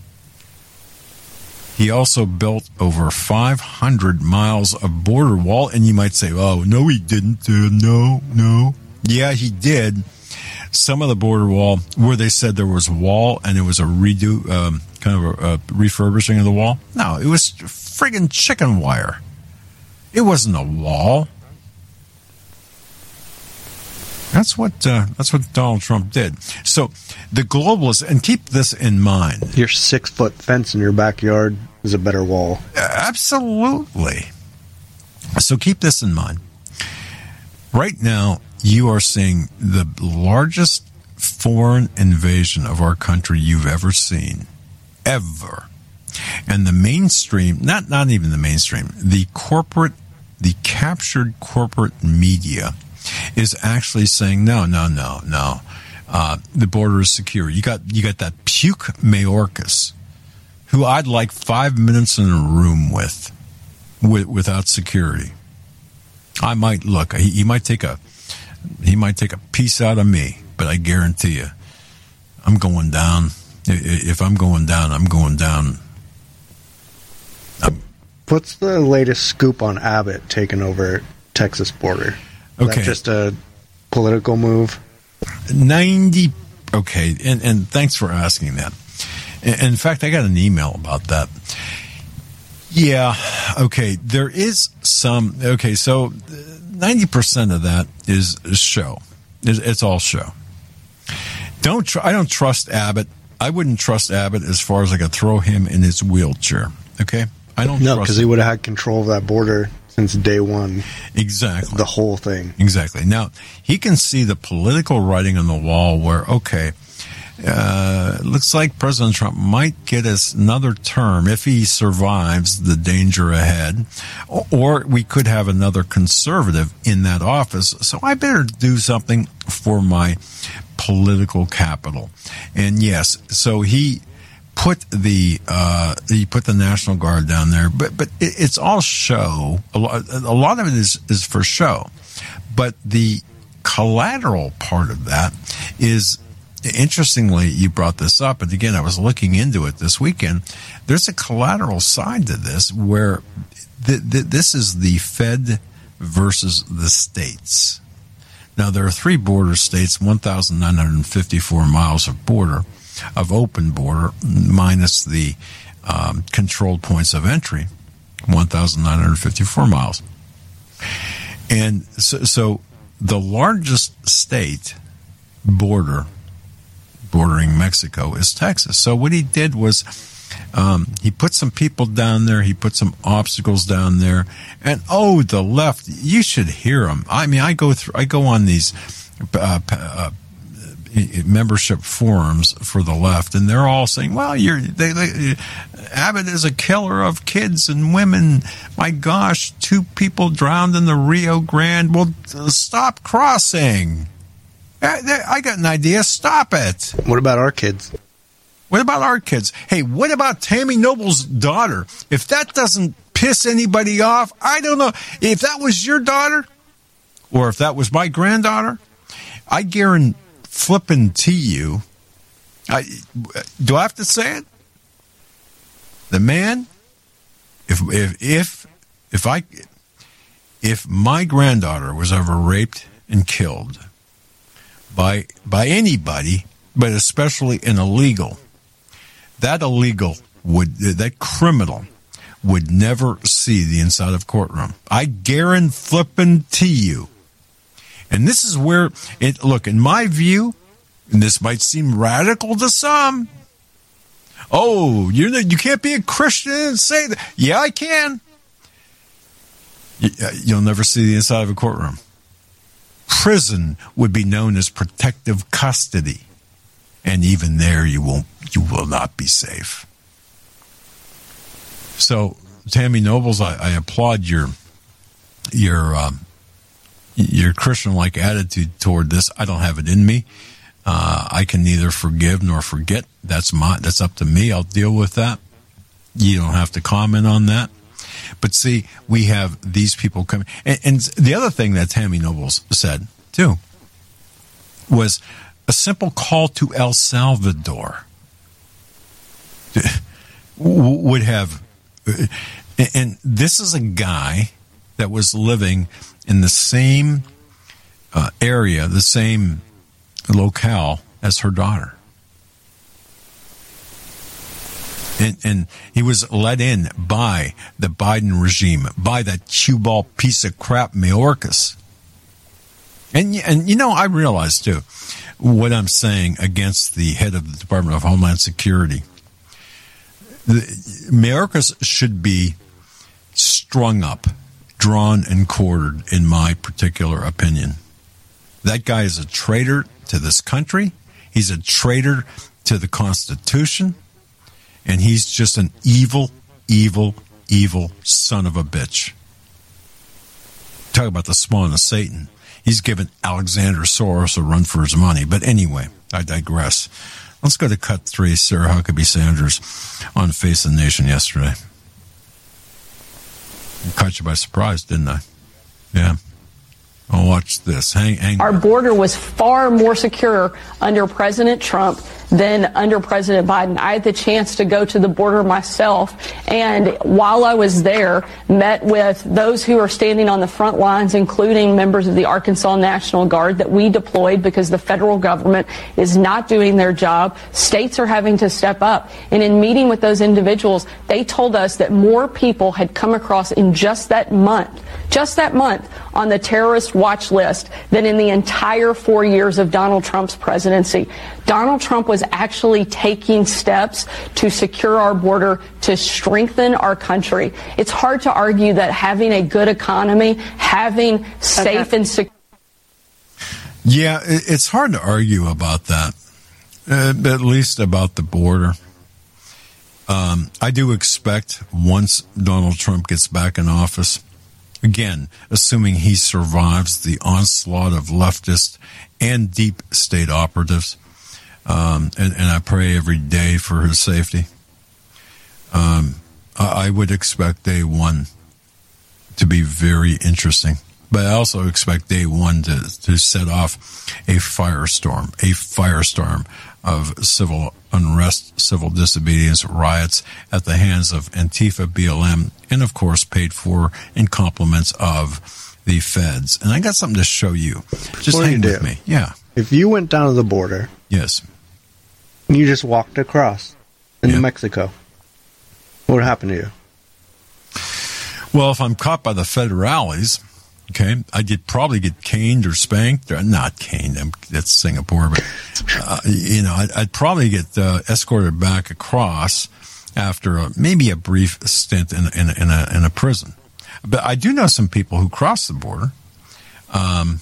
He also built over five hundred miles of border wall. And you might say, oh, no, he didn't. Uh, no, no. Yeah, he did. some of the border wall where they said there was a wall and it was a redo, um, kind of a, a refurbishing of the wall. No, it was friggin' chicken wire. It wasn't a wall. That's what uh, that's what Donald Trump did. So the globalists, and keep this in mind. Your six foot fence in your backyard is a better wall. Absolutely. So keep this in mind. Right now, you are seeing the largest foreign invasion of our country you've ever seen, ever. And the mainstream, not not even the mainstream, the corporate, the captured corporate media is actually saying, no, no, no, no. Uh, the border is secure. You got you got that puke Mayorkas, who I'd like five minutes in a room with, with without security. I might look. He, he might take a he might take a piece out of me, but I guarantee you, I'm going down. If I'm going down, I'm going down. I'm, What's the latest scoop on Abbott taking over Texas border? Is okay, that just a political move? ninety Okay, and, and thanks for asking that. In fact, I got an email about that. Yeah, okay, there is some, okay, so ninety percent of that is, is show. It's, it's all show. Don't tr- I don't trust Abbott. I wouldn't trust Abbott as far as I could throw him in his wheelchair, okay? I don't No, trust because he would have had control of that border since day one. Exactly. The whole thing. Exactly. Now, he can see the political writing on the wall where, okay, uh, looks like President Trump might get us another term if he survives the danger ahead, or, or we could have another conservative in that office. So I better do something for my political capital. And yes, so he put the uh, he put the National Guard down there, but but it, it's all show. A lot, a lot of it is is for show, but the collateral part of that is, interestingly, you brought this up, and again, I was looking into it this weekend. There's a collateral side to this where th- th- this is the Fed versus the states. Now, there are three border states, one thousand nine hundred fifty-four miles of border, of open border, minus the um, controlled points of entry, one thousand nine hundred fifty-four miles. And so, so the largest state border, bordering Mexico, is Texas. So what he did was um, he put some people down there, he put some obstacles down there, and oh, the left, you should hear them. I mean, I go through, I go on these uh, uh, membership forums for the left, and they're all saying, well, you're they, they, Abbott is a killer of kids and women. My gosh, two people drowned in the Rio Grande. Well, stop crossing. I, I got an idea. Stop it. What about our kids? What about our kids? Hey, what about Tammy Noble's daughter? If that doesn't piss anybody off, I don't know. If that was your daughter, or if that was my granddaughter, I guarantee flipping to you. I, do I have to say it? The man, if if if if I if my granddaughter was ever raped and killed by by anybody, but especially an illegal, that illegal would that criminal would never see the inside of courtroom. I guarantee flipping to you. And this is where it, look, in my view, and this might seem radical to some. Oh, you're the, you can't be a Christian and say that. Yeah, I can. You'll never see the inside of a courtroom. Prison would be known as protective custody. And even there, you won't, you will not be safe. So, Tammy Nobles, I, I applaud your, your, um, your Christian-like attitude toward this. I don't have it in me. Uh, I can neither forgive nor forget. That's my, that's up to me. I'll deal with that. You don't have to comment on that. But see, we have these people coming. And, and the other thing that Tammy Nobles said, too, was a simple call to El Salvador would have, and this is a guy that was living in the same uh, area, the same locale as her daughter. And, and he was let in by the Biden regime, by that cue ball piece of crap Mayorkas. And, and, you know, I realize, too, what I'm saying against the head of the Department of Homeland Security. The, Mayorkas should be strung up, drawn and quartered, in my particular opinion. That guy is a traitor to this country. He's a traitor to the Constitution. And he's just an evil, evil, evil son of a bitch. Talk about the spawn of Satan. He's given Alexander Soros a run for his money. But anyway, I digress. Let's go to cut three. Sarah Huckabee Sanders on Face the Nation yesterday. Caught you by surprise, didn't I? Yeah. I'll watch this. Hang, hang. Our border was far more secure under President Trump than under President Biden. I had the chance to go to the border myself, and while I was there, met with those who are standing on the front lines, including members of the Arkansas National Guard that we deployed because the federal government is not doing their job. States are having to step up. And in meeting with those individuals, they told us that more people had come across in just that month, just that month, on the terrorist watch list than in the entire four years of Donald Trump's presidency. Donald Trump was actually taking steps to secure our border, to strengthen our country. It's hard to argue that having a good economy, having safe and secure. Yeah, it's hard to argue about that, uh, at least about the border. Um, I do expect once Donald Trump gets back in office, again, assuming he survives the onslaught of leftist and deep state operatives, um, and, and I pray every day for his safety, um, I, I would expect day one to be very interesting. But I also expect day one to, to set off a firestorm, a firestorm of civil unrest, civil disobedience, riots at the hands of Antifa, B L M, and of course paid for in compliments of the feds. And I got something to show you. Just What do hang you with do? me. Yeah. If you went down to the border, Yes. and you just walked across into Yeah. Mexico, what would happen to you? Well, if I'm caught by the federales, okay, I did probably get caned or spanked, or not caned. I'm, that's Singapore, but uh, you know, I'd, I'd probably get uh, escorted back across after a, maybe a brief stint in, in, in a in a prison. But I do know some people who cross the border. Um,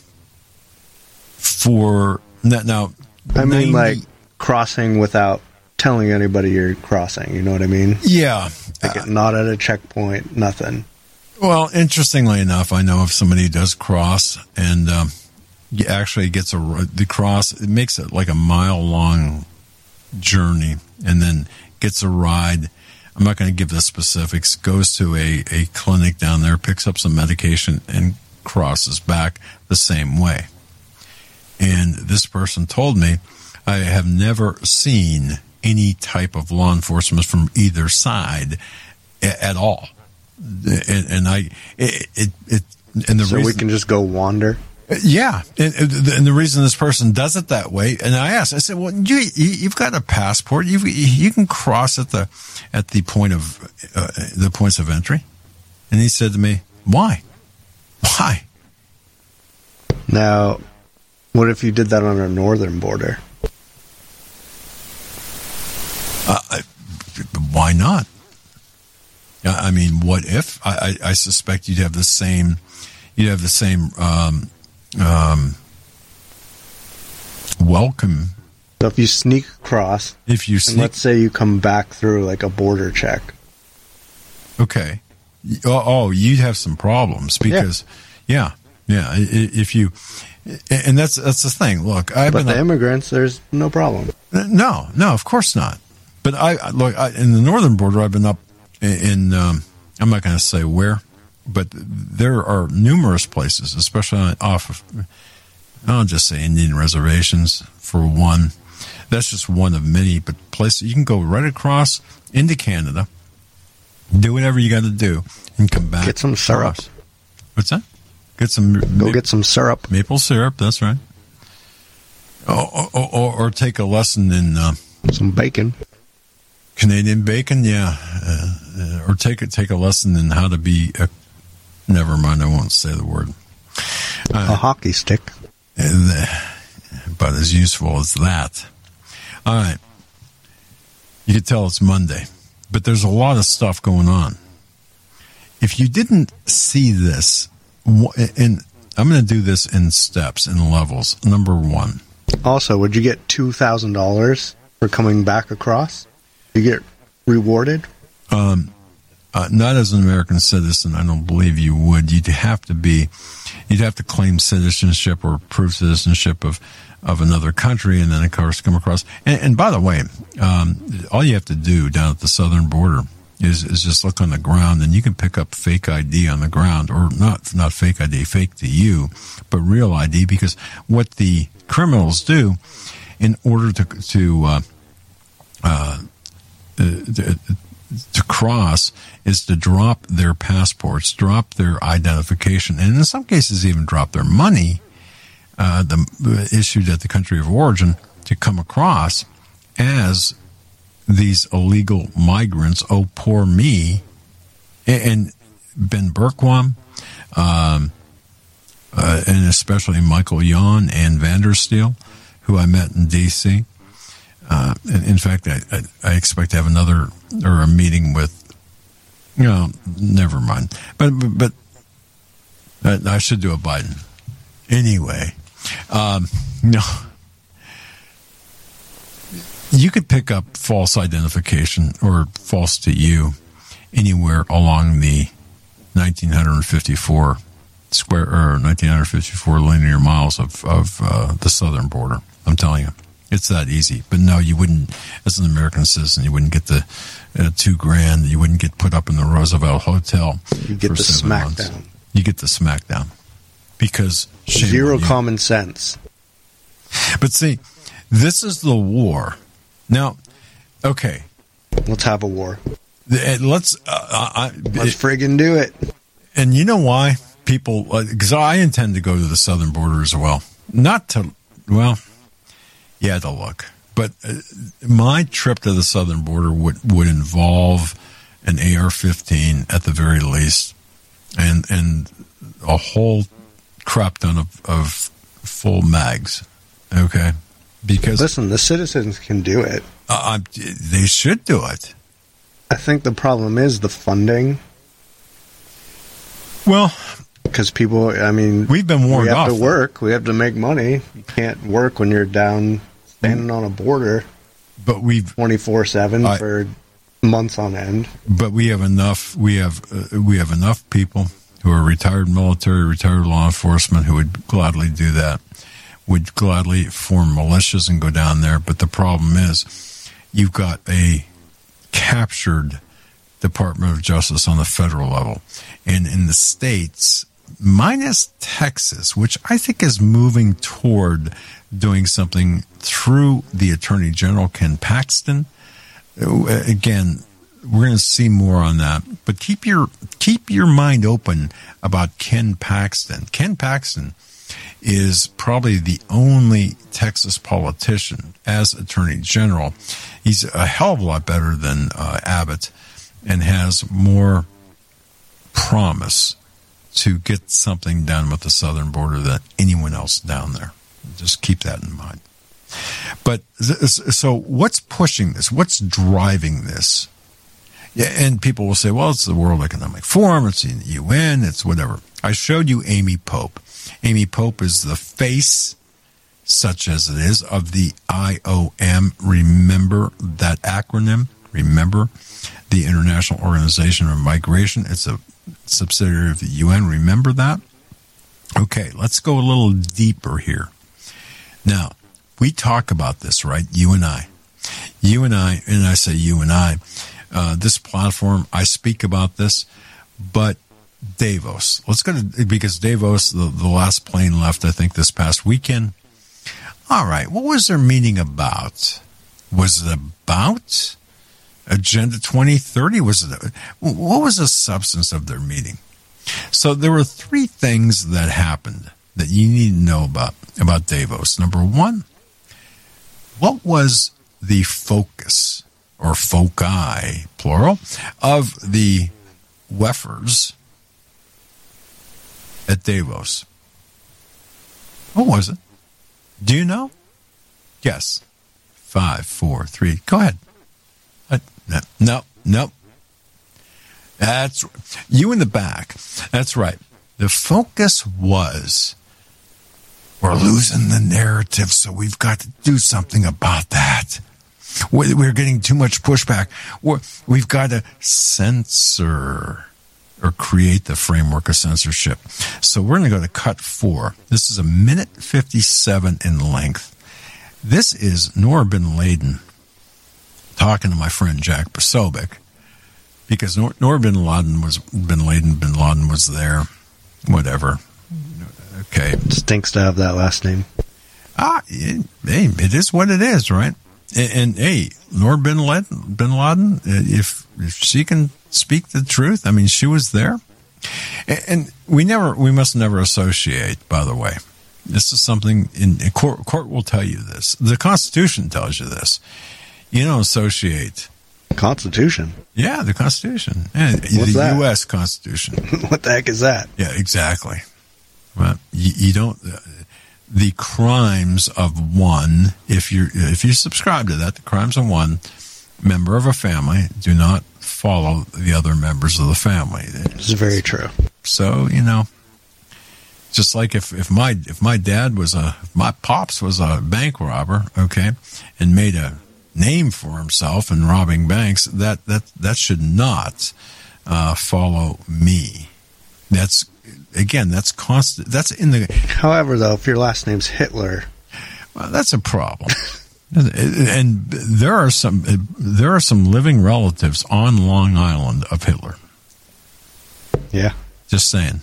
for now, now I mean, ninety like crossing without telling anybody you're crossing. You know what I mean? yeah. Like Uh, not at a checkpoint, nothing. Well, interestingly enough, I know if somebody does cross and um, actually gets a the cross, it makes it like a mile long journey, and then gets a ride. I'm not going to give the specifics. Goes to a, a clinic down there, picks up some medication, and crosses back the same way. And this person told me, I have never seen any type of law enforcement from either side a- at all. And, and I, it, it, it and the So reason we can just go wander. yeah, and, and the reason this person does it that way, and I asked, I said, "Well, you, you've got a passport. You you can cross at the at the point of uh, the points of entry," and he said to me, "Why? Why?" Now, what if you did that on a northern border? Uh, why not? I mean, what if? I, I, I suspect you'd have the same. You'd have the same um, um, welcome. So if you sneak across, If you and sneak, let's say you come back through like a border check. okay. Oh, oh, you'd have some problems because, yeah, yeah. i- i- If you, and that's that's the thing. Look, I've But been the immigrants, there's no problem. no, no, of course not. But I I- look I, in the northern border. I've been up in. in um, I'm not going to say where, but there are numerous places, especially off of, I'll just say Indian reservations for one. That's just one of many, but places you can go right across into Canada, do whatever you got to do, and come back. Get some syrup. across. What's that? Get some. Go get some syrup. maple syrup. That's right. Or, or, or take a lesson in uh, some bacon. Canadian bacon, yeah. Uh, or take a, take a lesson in how to be a... Never mind, I won't say the word. Uh, a hockey stick. Uh, but as useful as that. All right. You can tell it's Monday. But there's a lot of stuff going on. If you didn't see this, and I'm going to do this in steps, in levels. Number one. Also, would you get two thousand dollars for coming back across? You get rewarded? Um, uh, not as an American citizen, I don't believe you would. You'd have to be, you'd have to claim citizenship or prove citizenship of, of another country, and then, of course, come across. And, and by the way, um, all you have to do down at the southern border is, is just look on the ground, and you can pick up fake I D on the ground, or not, not fake I D, fake to you, but real I D, because what the criminals do in order to, to, uh, uh, to, to cross is to drop their passports, drop their identification, and in some cases even drop their money, uh, the, issued at the country of origin, to come across as these illegal migrants. Oh, poor me. And Ben Bergquam, um, uh, and especially Michael Yon and Vandersteel, who I met in D C, Uh, in fact, I, I, I expect to have another, or a meeting with, you know, never mind. But, but, but I should do a Biden. Anyway, um, no. You could pick up false identification or false to you anywhere along the nineteen fifty-four square, or nineteen fifty-four linear miles of, of uh, the southern border. I'm telling you. It's that easy. But no, you wouldn't, as an American citizen, you wouldn't get the uh, two grand. You wouldn't get put up in the Roosevelt Hotel. You get for the seven smackdown. months. You get the smackdown. Because shame zero on you. common sense. But see, this is the war. Now, okay. Let's have a war. The, uh, let's, uh, I, Let's friggin' do it. And you know why? People, because uh, I intend to go to the southern border as well. Not to, well, yeah, to look. But uh, my trip to the southern border would, would involve an A R fifteen at the very least, and and a whole crap ton of, of full mags. Okay? Because listen, the citizens can do it. Uh, they should do it. I think the problem is the funding. Well, because people, I mean, we've been warned we have off. to work. We have to make money. You can't work when you're down standing on a border. But we've twenty-four seven for months on end. But we have enough. We have uh, we have enough people who are retired military, retired law enforcement who would gladly do that. Would gladly form militias and go down there. But the problem is, you've got a captured Department of Justice on the federal level, and in the states, minus Texas, which I think is moving toward doing something through the Attorney General, Ken Paxton. Again, we're going to see more on that, but keep your keep your mind open about Ken Paxton. Ken Paxton is probably the only Texas politician as Attorney General. He's a hell of a lot better than uh, Abbott, and has more promise to get something done with the southern border than anyone else down there. Just keep that in mind. But so what's pushing this? What's driving this? Yeah, and people will say, well, it's the World Economic Forum, it's the U N, it's whatever. I showed you Amy Pope. Amy Pope is the face, such as it is, of the I O M. Remember that acronym? Remember? The International Organization of Migration. It's a subsidiary of the U N. Remember that? Okay, let's go a little deeper here. Now, we talk about this, right? You and I. You and I, and I say you and I, uh, this platform, I speak about this, but Davos. Let's go to, because Davos, the, the last plane left, I think, this past weekend. All right, what was their meeting about? Was it about Agenda twenty thirty? Was it, what was the substance of their meeting? So there were three things that happened that you need to know about, about Davos. Number one, what was the focus, or foci, plural, of the W E Fers at Davos? What was it? Do you know? Yes. Five, four, three. Go ahead. Uh, no, no, no. That's you in the back. That's right. The focus was, we're losing the narrative, so we've got to do something about that. We're getting too much pushback. We've got to censor or create the framework of censorship. So we're going to go to cut four. This is a minute fifty-seven in length. This is Noor bin Laden talking to my friend Jack Posobiec, because Noor, Noor bin Laden was bin Laden bin Laden was there. Whatever. Okay. It stinks to have that last name. Ah, it, hey, it is what it is, right? And, and hey, Noor bin Laden, bin Laden, if if she can speak the truth, I mean, she was there. And, and we never, we must never associate. By the way, this is something in, in court. Court will tell you this. The Constitution tells you this. You don't associate. Constitution? Yeah, the Constitution. Yeah, What's the that? U S Constitution. What the heck is that? Yeah, exactly. Well, you, you don't. Uh, the crimes of one, if you if you subscribe to that, the crimes of one member of a family do not follow the other members of the family. This is very true. So, you know, just like if, if my if my dad was a if my pops was a bank robber, okay, and made a name for himself in robbing banks, that that that should not uh, follow me. That's again, that's constant. That's in the. However, though, if your last name's Hitler, well, that's a problem. And there are some there are some living relatives on Long Island of Hitler. Yeah, just saying.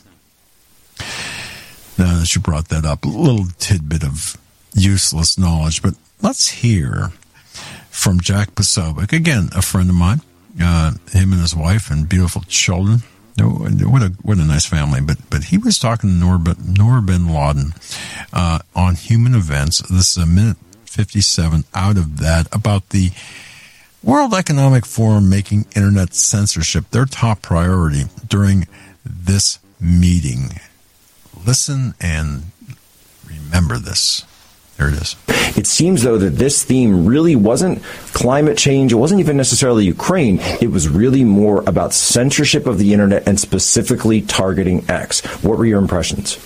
Now that you brought that up, a little tidbit of useless knowledge, but let's hear from Jack Posobiec, again, a friend of mine, uh, him and his wife and beautiful children. What a what a nice family. But but he was talking to Noor, Noor bin Laden uh, on human events. This is a minute fifty-seven out of that, about the World Economic Forum making internet censorship their top priority during this meeting. Listen and remember this. There it is. It seems, though, that this theme really wasn't climate change. It wasn't even necessarily Ukraine. It was really more about censorship of the internet and specifically targeting X. What were your impressions?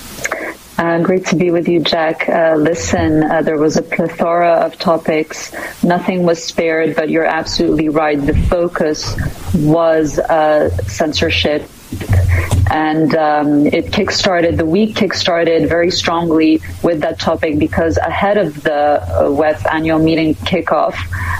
Uh, great to be with you, Jack. Uh, listen, uh, there was a plethora of topics. Nothing was spared, but you're absolutely right. The focus was uh, censorship. And um, it kickstarted, the week kickstarted very strongly with that topic, because ahead of the uh, W E F annual meeting kickoff,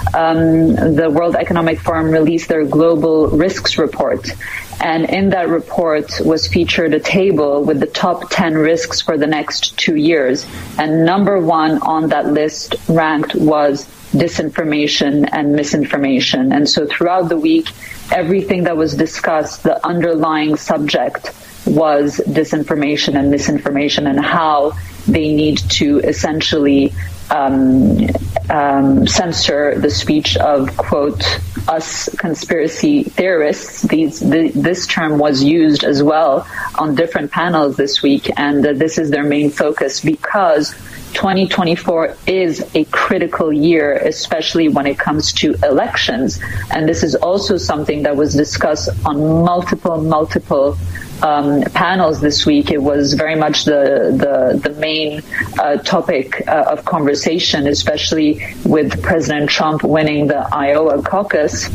um, the World Economic Forum released their Global Risks Report. And in that report was featured a table with the top ten risks for the next two years. And number one on that list ranked was disinformation and misinformation. And so throughout the week, everything that was discussed, the underlying subject was disinformation and misinformation, and how they need to essentially um, um, censor the speech of, quote, us conspiracy theorists. These, the, this term was used as well on different panels this week, and uh, this is their main focus, because twenty twenty-four is a critical year, especially when it comes to elections. And this is also something that was discussed on multiple, multiple um, panels this week. It was very much the the, the main uh, topic uh, of conversation, especially with President Trump winning the Iowa caucus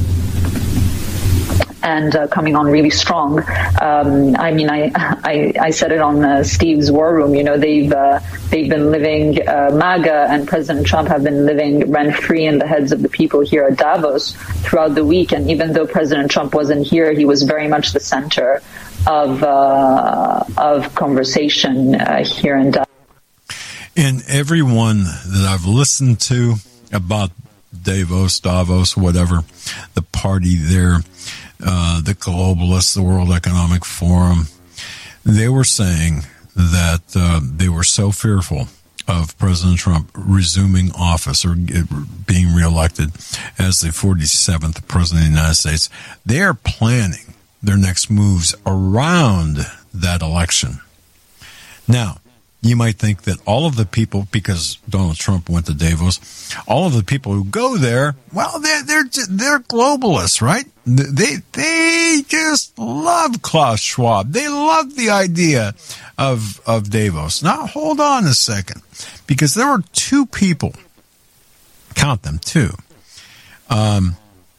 and uh, coming on really strong. Um, I mean, I, I I said it on uh, Steve's War Room. You know, they've uh, they've been living uh, MAGA and President Trump have been living rent free in the heads of the people here at Davos throughout the week. And even though President Trump wasn't here, he was very much the center of uh, of conversation uh, here in Davos. And everyone that I've listened to about Davos, Davos, whatever, the party there, uh, the globalists, the World Economic Forum, they were saying that uh, they were so fearful of President Trump resuming office or being reelected as the forty-seventh president of the United States, they are planning their next moves around that election. Now, you might think that all of the people, because Donald Trump went to Davos, all of the people who go there, well, they're they're they're globalists, right? They they just love Klaus Schwab. They love the idea of of Davos. Now, hold on a second, because there were two people, count them, two. Um,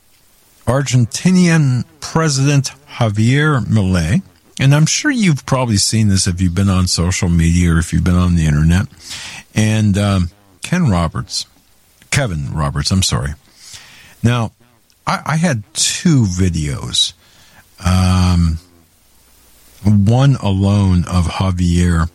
Argentinian President Javier Milei. And I'm sure you've probably seen this if you've been on social media or if you've been on the internet. And um, Ken Roberts, Kevin Roberts, I'm sorry. Now, I, I had two videos. Um, one alone of Javier,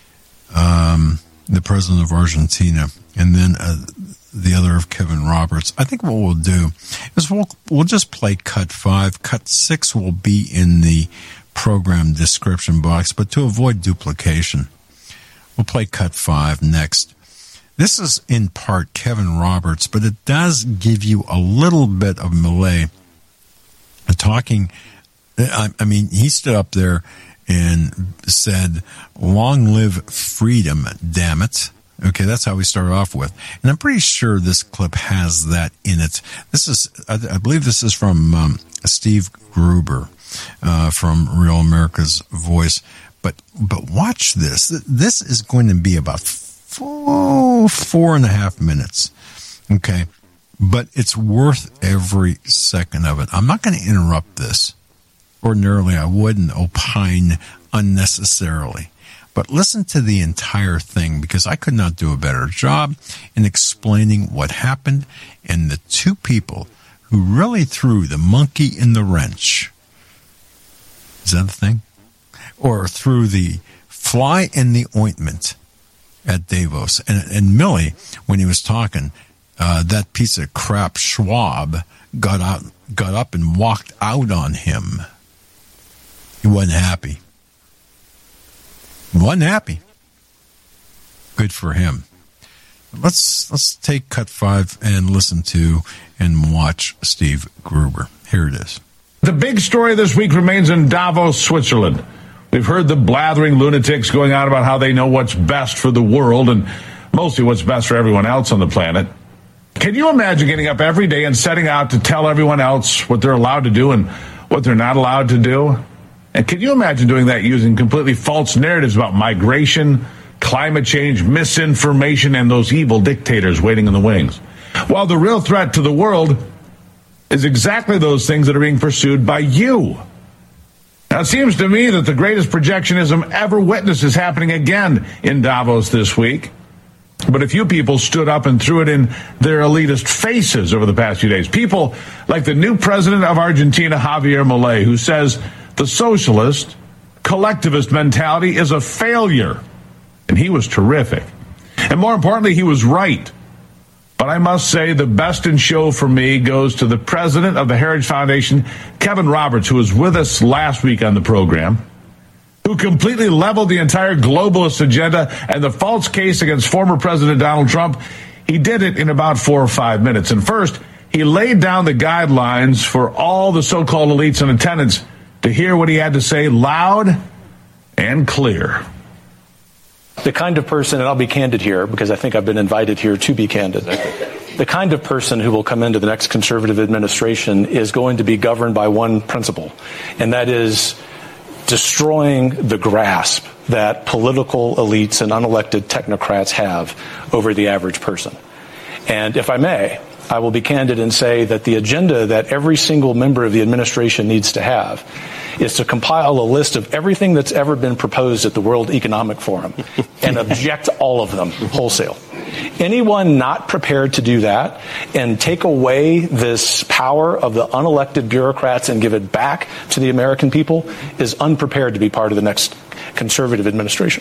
um, the president of Argentina, and then uh, the other of Kevin Roberts. I think what we'll do is we'll we'll just play cut five. Cut six will be in the program description box, but to avoid duplication, we'll play cut five next. This is in part Kevin Roberts, but it does give you a little bit of Milei talking. I, I mean, he stood up there and said, "Long live freedom, damn it." Okay, that's how we start off with. And I'm pretty sure this clip has that in it. This is, I, I believe this is from um, Steve Gruber. Uh, from Real America's Voice, but but watch this. This is going to be about four, four and a half minutes, okay? But it's worth every second of it. I'm not going to interrupt this. Ordinarily, I wouldn't opine unnecessarily. But listen to the entire thing, because I could not do a better job in explaining what happened and the two people who really threw the monkey in the wrench. Is that a thing? Or through the fly in the ointment at Davos. And, and Millie, when he was talking, uh, that piece of crap Schwab got out, got up and walked out on him. He wasn't happy. He wasn't happy. Good for him. Let's let's take cut five and listen to and watch Steve Gruber. Here it is. The big story this week remains in Davos, Switzerland. We've heard the blathering lunatics going on about how they know what's best for the world and mostly what's best for everyone else on the planet. Can you imagine getting up every day and setting out to tell everyone else what they're allowed to do and what they're not allowed to do? And can you imagine doing that using completely false narratives about migration, climate change, misinformation, and those evil dictators waiting in the wings? While the real threat to the world is exactly those things that are being pursued by you. Now, it seems to me that the greatest projectionism ever witnessed is happening again in Davos this week. But a few people stood up and threw it in their elitist faces over the past few days. People like the new president of Argentina, Javier Milei, who says the socialist, collectivist mentality is a failure. And he was terrific. And more importantly, he was right. But I must say the best in show for me goes to the president of the Heritage Foundation, Kevin Roberts, who was with us last week on the program, who completely leveled the entire globalist agenda and the false case against former President Donald Trump. He did it in about four or five minutes. And first, he laid down the guidelines for all the so-called elites in attendance to hear what he had to say loud and clear. The kind of person, and I'll be candid here because I think I've been invited here to be candid, the kind of person who will come into the next conservative administration is going to be governed by one principle, and that is destroying the grasp that political elites and unelected technocrats have over the average person. And if I may, I will be candid and say that the agenda that every single member of the administration needs to have is to compile a list of everything that's ever been proposed at the World Economic Forum and object all of them wholesale. Anyone not prepared to do that and take away this power of the unelected bureaucrats and give it back to the American people is unprepared to be part of the next conservative administration.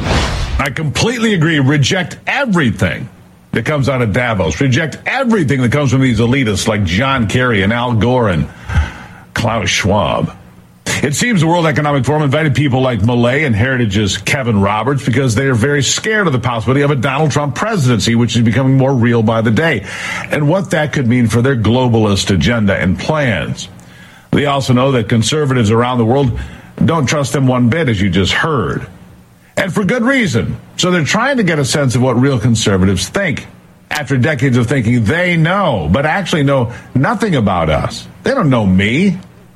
I completely agree. Reject everything that comes out of Davos. Reject everything that comes from these elitists like John Kerry and Al Gore and Klaus Schwab. It seems the World Economic Forum invited people like Milei and Heritage's Kevin Roberts because they are very scared of the possibility of a Donald Trump presidency, which is becoming more real by the day, and what that could mean for their globalist agenda and plans. They also know that conservatives around the world don't trust them one bit, as you just heard. And for good reason. So they're trying to get a sense of what real conservatives think after decades of thinking they know, but actually know nothing about us. They don't know me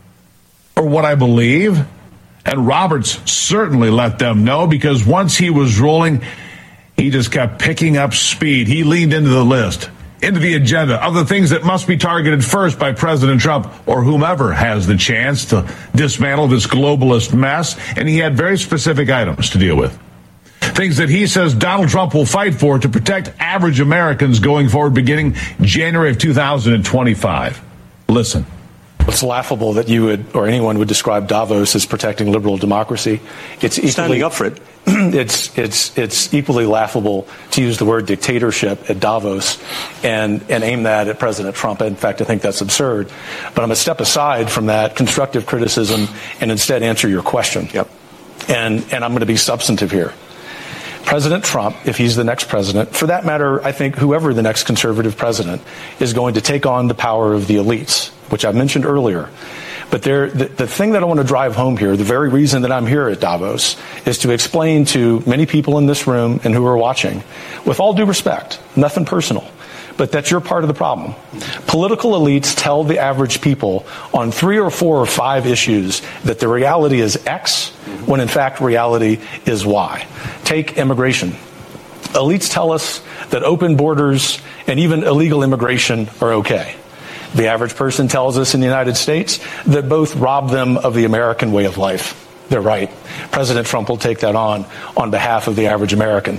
or what I believe. And Roberts certainly let them know, because once he was rolling, he just kept picking up speed. He leaned into the list, into the agenda of the things that must be targeted first by President Trump or whomever has the chance to dismantle this globalist mess. And he had very specific items to deal with. Things that he says Donald Trump will fight for to protect average Americans going forward beginning January of two thousand twenty-five. Listen. It's laughable that you would, or anyone would, describe Davos as protecting liberal democracy. It's equally, standing up for it. It's it's it's equally laughable to use the word dictatorship at Davos and and aim that at President Trump. In fact, I think that's absurd. But I'm going to step aside from that constructive criticism and instead answer your question. Yep. And and I'm going to be substantive here. President Trump, if he's the next president, for that matter, I think whoever the next conservative president, is going to take on the power of the elites, which I mentioned earlier. But there, the, the thing that I want to drive home here, the very reason that I'm here at Davos, is to explain to many people in this room and who are watching, with all due respect, nothing personal, but that you're part of the problem. Political elites tell the average people on three or four or five issues that the reality is X, when in fact reality is Y. Take immigration. Elites tell us that open borders and even illegal immigration are okay. The average person tells us in the United States that both rob them of the American way of life. They're right. President Trump will take that on on behalf of the average American.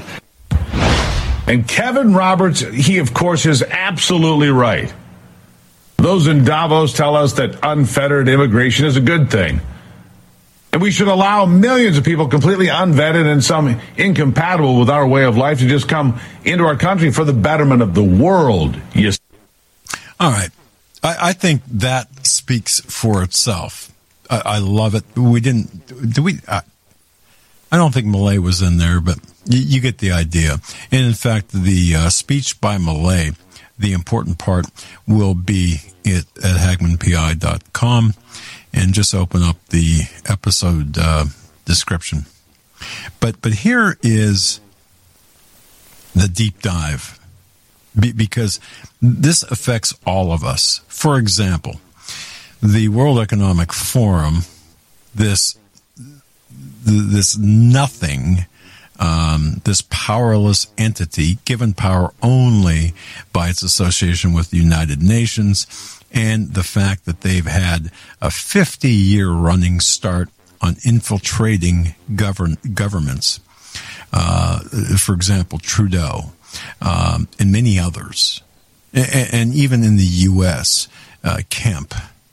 And Kevin Roberts, he, of course, is absolutely right. Those in Davos tell us that unfettered immigration is a good thing. And we should allow millions of people completely unvetted and some incompatible with our way of life to just come into our country for the betterment of the world. Yes. All right. I, I think that speaks for itself. I, I love it. We didn't, do we, I, I don't think Milei was in there, but you, you get the idea. And in fact, the uh, speech by Milei, the important part will be it at hagmann p i dot com, and just open up the episode uh, description. But but here is the deep dive, be, because this affects all of us. For example, the World Economic Forum, this this nothing, um, this powerless entity given power only by its association with the United Nations, and the fact that they've had a fifty-year running start on infiltrating govern- governments. Uh, for example, Trudeau, um, and many others. And, and even in the U S, uh, Kemp,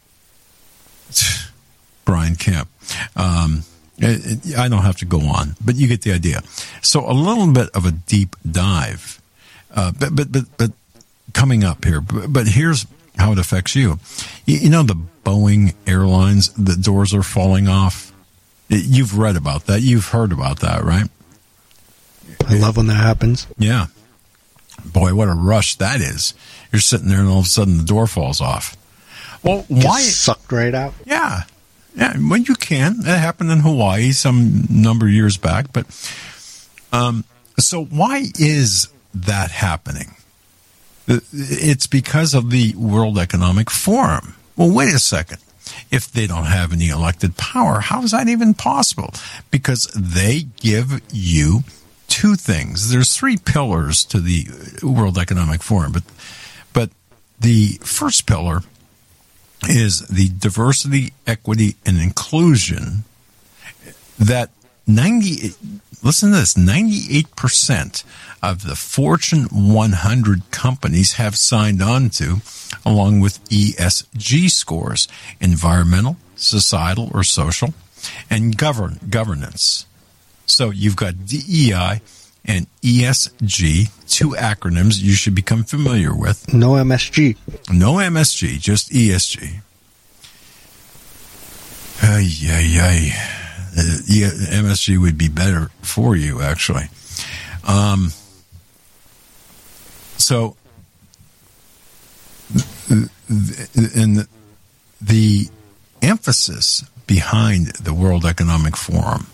Brian Kemp. Um, I don't have to go on, but you get the idea. So a little bit of a deep dive, uh, but, but, but, but coming up here, but, but here's how it affects you. you. You know, the Boeing Airlines, the doors are falling off. You've read about that. You've heard about that, right? I love when that happens. Yeah. Boy, what a rush that is. You're sitting there and all of a sudden the door falls off. Well, why? Gets sucked right out. Yeah. Yeah, well, you can. It happened in Hawaii some number of years back. But um, so why is that happening? It's because of the World Economic Forum. Well, wait a second. If they don't have any elected power, how is that even possible? Because they give you two things. There's three pillars to the World Economic Forum, but but the first pillar is the diversity, equity, and inclusion that ninety, listen to this, ninety-eight percent of the Fortune one hundred companies have signed on to, along with E S G scores, environmental, societal, or social, and govern governance. So you've got D E I and E S G, two acronyms you should become familiar with. No M S G. No M S G, just E S G. Ay, ay, ay. Uh, yeah, M S G would be better for you, actually. Um, so, and the, the emphasis behind the World Economic Forum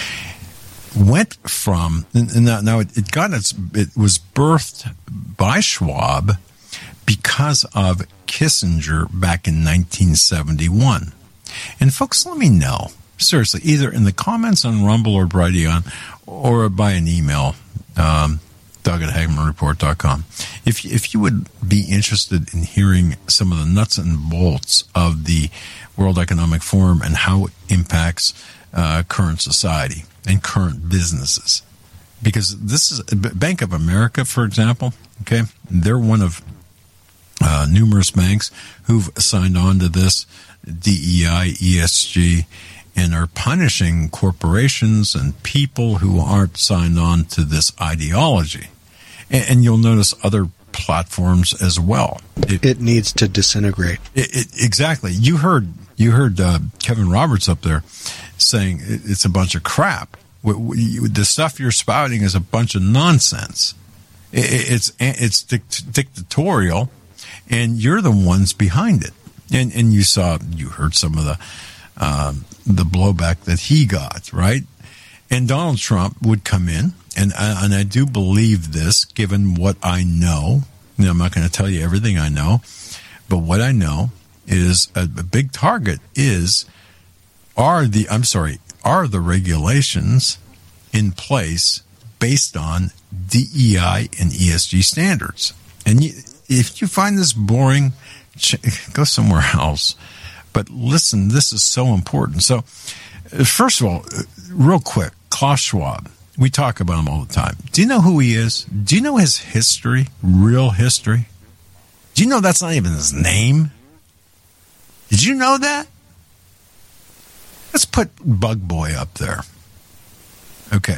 went from, and now, now it, it got its, it was birthed by Schwab because of Kissinger back in nineteen seventy-one. And folks, let me know, seriously, either in the comments on Rumble or Brighteon or by an email, um, Doug at Hagman Report dot com. If, if you would be interested in hearing some of the nuts and bolts of the World Economic Forum and how it impacts uh, current society and current businesses. Because this is Bank of America, for example, okay, they're one of uh, numerous banks who've signed on to this D E I, E S G, and are punishing corporations and people who aren't signed on to this ideology. And, and you'll notice other platforms as well. It, it needs to disintegrate. It, it, exactly. You heard you heard uh, Kevin Roberts up there saying it, it's a bunch of crap. The stuff you're spouting is a bunch of nonsense. It, it's it's dict- dictatorial, and you're the ones behind it. And and you saw, you heard some of the um, the blowback that he got, right? And Donald Trump would come in, and I, and I do believe this, given what I know. Now, I'm not going to tell you everything I know, but what I know is a, a big target is are the I'm sorry are the regulations in place based on D E I and E S G standards. And you, if you find this boring, go somewhere else. But listen, this is so important. So, first of all, real quick, Klaus Schwab. We talk about him all the time. Do you know who he is? Do you know his history, real history? Do you know that's not even his name? Did you know that? Let's put Bug Boy up there. Okay.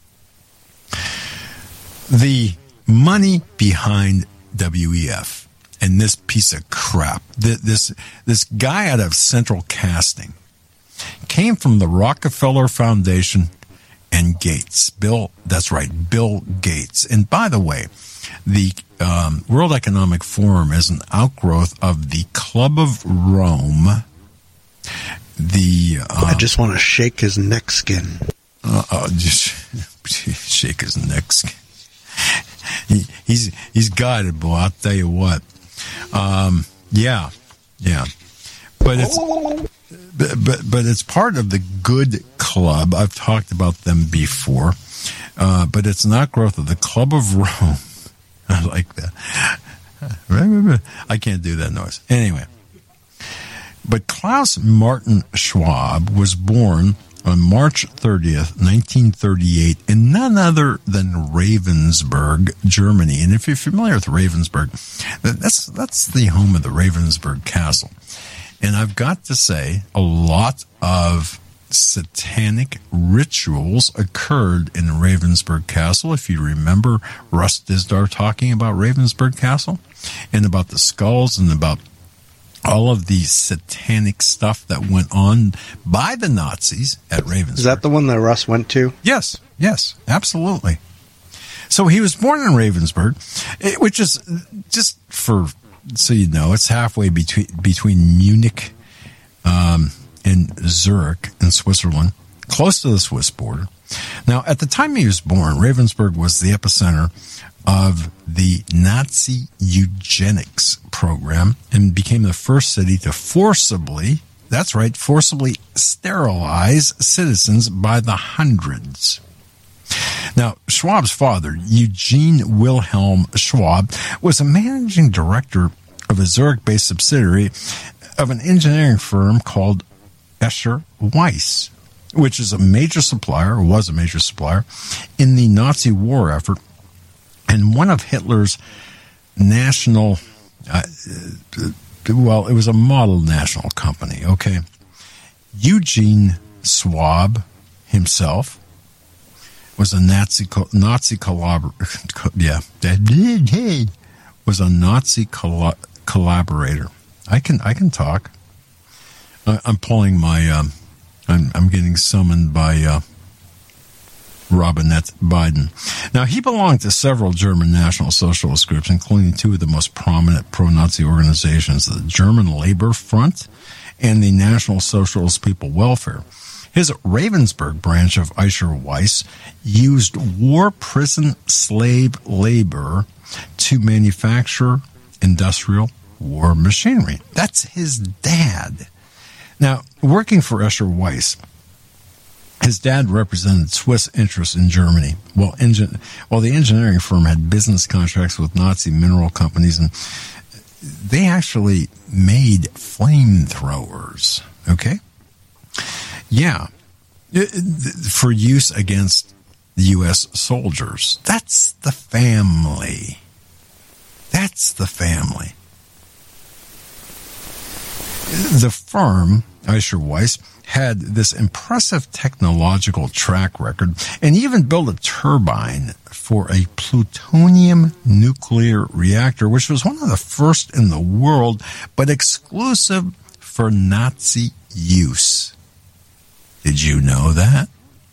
The money behind W E F and this piece of crap, this this guy out of Central Casting, came from the Rockefeller Foundation and Gates. Bill, that's right, Bill Gates. And by the way, the um, World Economic Forum is an outgrowth of the Club of Rome. The uh, I just want to shake his neck skin. Uh, uh, just shake his neck skin. He, he's he's got it, boy. I'll tell you what. Um, yeah, yeah, but it's but, but but it's part of the Good Club. I've talked about them before, uh, but it's an outgrowth of the Club of Rome. I like that. I can't do that noise anyway. But Klaus Martin Schwab was born on March thirtieth, nineteen thirty-eight, in none other than Ravensburg, Germany. And if you're familiar with Ravensburg, that's that's the home of the Ravensburg Castle. And I've got to say, a lot of satanic rituals occurred in Ravensburg Castle. If you remember Russ Dizdar talking about Ravensburg Castle and about the skulls and about all of the satanic stuff that went on by the Nazis at Ravensburg. Is that the one that Russ went to? Yes, yes, absolutely. So he was born in Ravensburg, which is just for, so you know, it's halfway between between Munich um, and Zurich in Switzerland, close to the Swiss border. Now, at the time he was born, Ravensburg was the epicenter of the Nazi eugenics program and became the first city to forcibly, that's right, forcibly sterilize citizens by the hundreds. Now, Schwab's father, Eugene Wilhelm Schwab, was a managing director of a Zurich-based subsidiary of an engineering firm called Escher Weiss, which is a major supplier, or was a major supplier, in the Nazi war effort, and one of Hitler's national, uh, well, it was a model national company, okay? Eugene Schwab himself was a Nazi Nazi collabor- yeah, was a Nazi coll- collaborator. I can I can talk. I'm pulling my um, I'm, I'm getting summoned by uh, Robinette Biden. Now, he belonged to several German National Socialist groups, including two of the most prominent pro-Nazi organizations, the German Labor Front and the National Socialist People Welfare. His Ravensburg branch of Eicher Weiss used war prison slave labor to manufacture industrial war machinery. That's his dad. Now, working for Escher Weiss, his dad represented Swiss interests in Germany, while, engin- while the engineering firm had business contracts with Nazi mineral companies, and they actually made flamethrowers, okay? Yeah, for use against the U S soldiers. That's the family. That's the family. The firm, Eicher Weiss, had this impressive technological track record and even built a turbine for a plutonium nuclear reactor, which was one of the first in the world, but exclusive for Nazi use. Did you know that?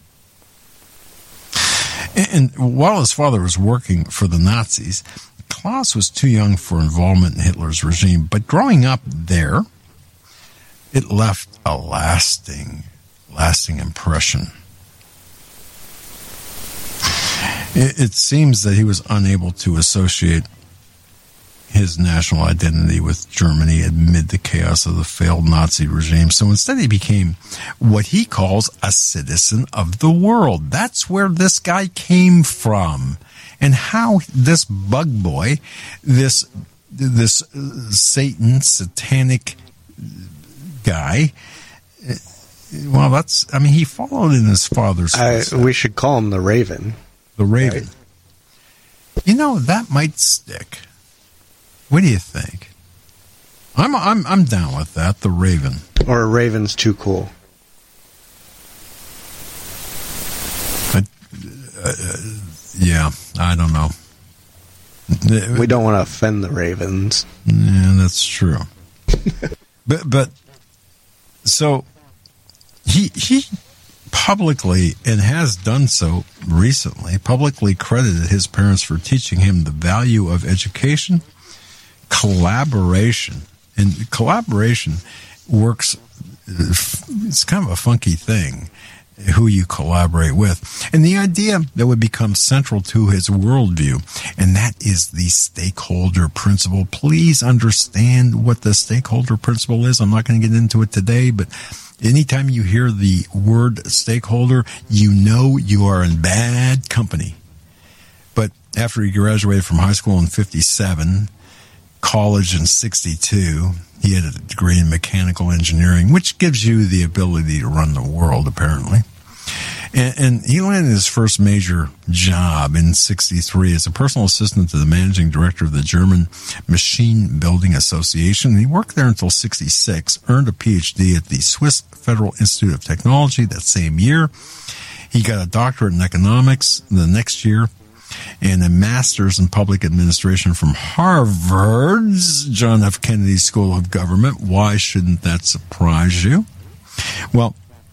And while his father was working for the Nazis, Klaus was too young for involvement in Hitler's regime, but growing up there, it left a lasting, lasting impression. It, it seems that he was unable to associate his national identity with Germany amid the chaos of the failed Nazi regime. So instead he became what he calls a citizen of the world. That's where this guy came from. And how this bug boy, this, this Satan, satanic guy, well, that's, I mean, he followed in his father's footsteps. We should call him the Raven. The Raven. Right? You know, that might stick. What do you think? I'm I'm I'm down with that. The Raven. Or a Raven's too cool. I, uh, yeah, I don't know. We don't want to offend the Ravens. Yeah, that's true. but but so he he publicly, and has done so recently, publicly credited his parents for teaching him the value of education, collaboration. And collaboration works, it's kind of a funky thing, who you collaborate with. And the idea that would become central to his worldview, and that is the stakeholder principle. Please understand what the stakeholder principle is. I'm not going to get into it today, but anytime you hear the word stakeholder, you know you are in bad company. But after he graduated from high school in fifty-seven, college in sixty-two, he had a degree in mechanical engineering, which gives you the ability to run the world, apparently. And, and he landed his first major job in sixty-three as a personal assistant to the managing director of the German Machine Building Association. He worked there until sixty-six, earned a P H D at the Swiss Federal Institute of Technology that same year. He got a doctorate in economics the next year, and a master's in public administration from Harvard's John F. Kennedy School of Government. Why shouldn't that surprise you? Well,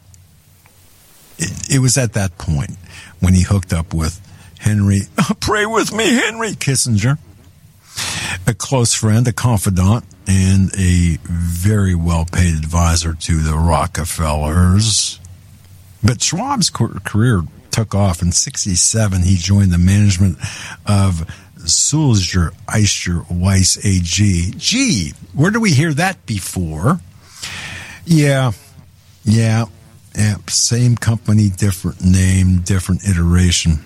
it, it was at that point when he hooked up with Henry, pray with me, Henry Kissinger, a close friend, a confidant, and a very well-paid advisor to the Rockefellers. But Schwab's career took off. In sixty-seven, he joined the management of Sulzer Eicher Weiss A G. Gee, where do we hear that before? Yeah, yeah, yeah, same company, different name, different iteration.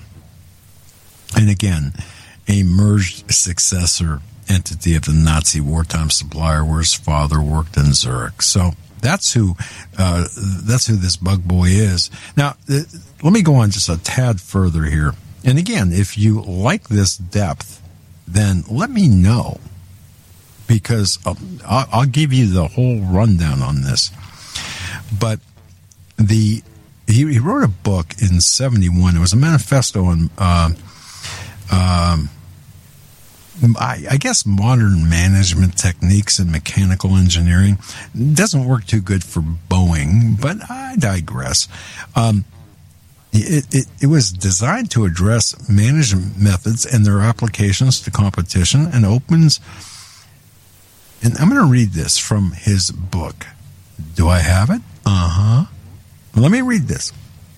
And again, a merged successor entity of the Nazi wartime supplier where his father worked in Zurich. So that's who uh, that's who this bug boy is. Now, uh, let me go on just a tad further here. And again, if you like this depth, then let me know, because I'll, I'll give you the whole rundown on this. But the he, he wrote a book in seventy-one. It was a manifesto on uh, um, I, I guess modern management techniques and mechanical engineering doesn't work too good for Boeing, but I digress. Um, it, it, it was designed to address management methods and their applications to competition, and opens, and I'm going to read this from his book. Do I have it? Uh-huh. Let me read this.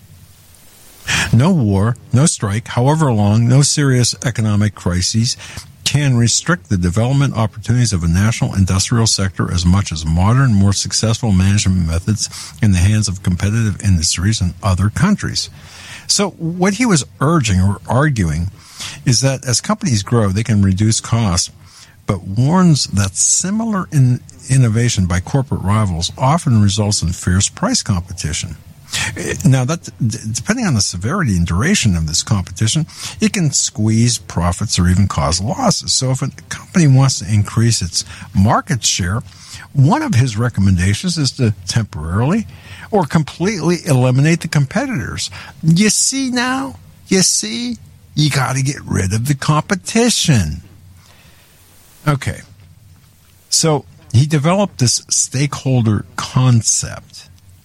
No war, no strike, however long, no serious economic crises can restrict the development opportunities of a national industrial sector as much as modern, more successful management methods in the hands of competitive industries in other countries. So what he was urging or arguing is that as companies grow, they can reduce costs, but warns that similar in innovation by corporate rivals often results in fierce price competition. Now, that depending on the severity and duration of this competition, it can squeeze profits or even cause losses. So if a company wants to increase its market share, one of his recommendations is to temporarily or completely eliminate the competitors. You see now? You see? You got to get rid of the competition. Okay. So he developed this stakeholder concept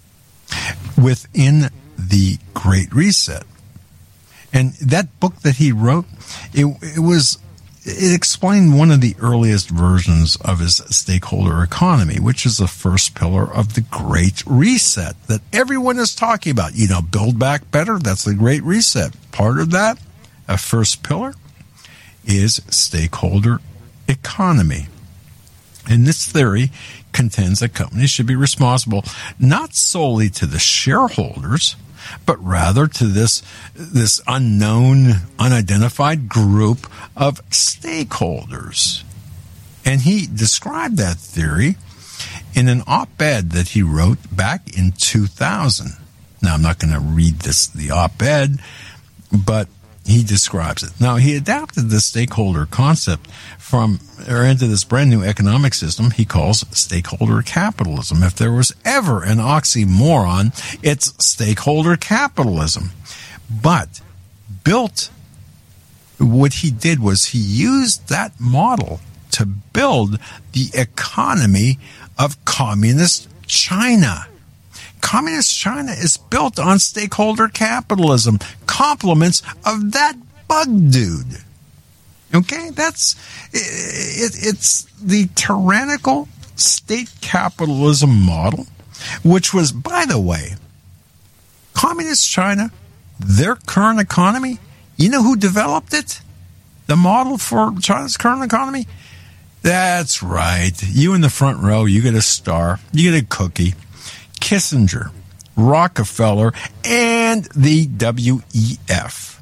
within the Great Reset. And that book that he wrote, it, it was, it explained one of the earliest versions of his stakeholder economy, which is the first pillar of the Great Reset that everyone is talking about. You know, Build Back Better, that's the Great Reset. Part of that, a first pillar, is stakeholder economy. And this theory contends that companies should be responsible not solely to the shareholders, but rather to this, this unknown, unidentified group of stakeholders. And he described that theory in an op-ed that he wrote back in two thousand. Now, I'm not going to read this, the op-ed, but he describes it. Now, he adapted the stakeholder concept from, or into this brand new economic system he calls stakeholder capitalism. If there was ever an oxymoron, it's stakeholder capitalism. But built, what he did was he used that model to build the economy of communist China. Communist China is built on stakeholder capitalism, compliments of that bug dude. Okay, that's it, it's the tyrannical state capitalism model, which was, by the way, Communist China, their current economy. You know who developed it? The model for China's current economy? That's right. You in the front row, you get a star, you get a cookie. Kissinger, Rockefeller, and the W E F.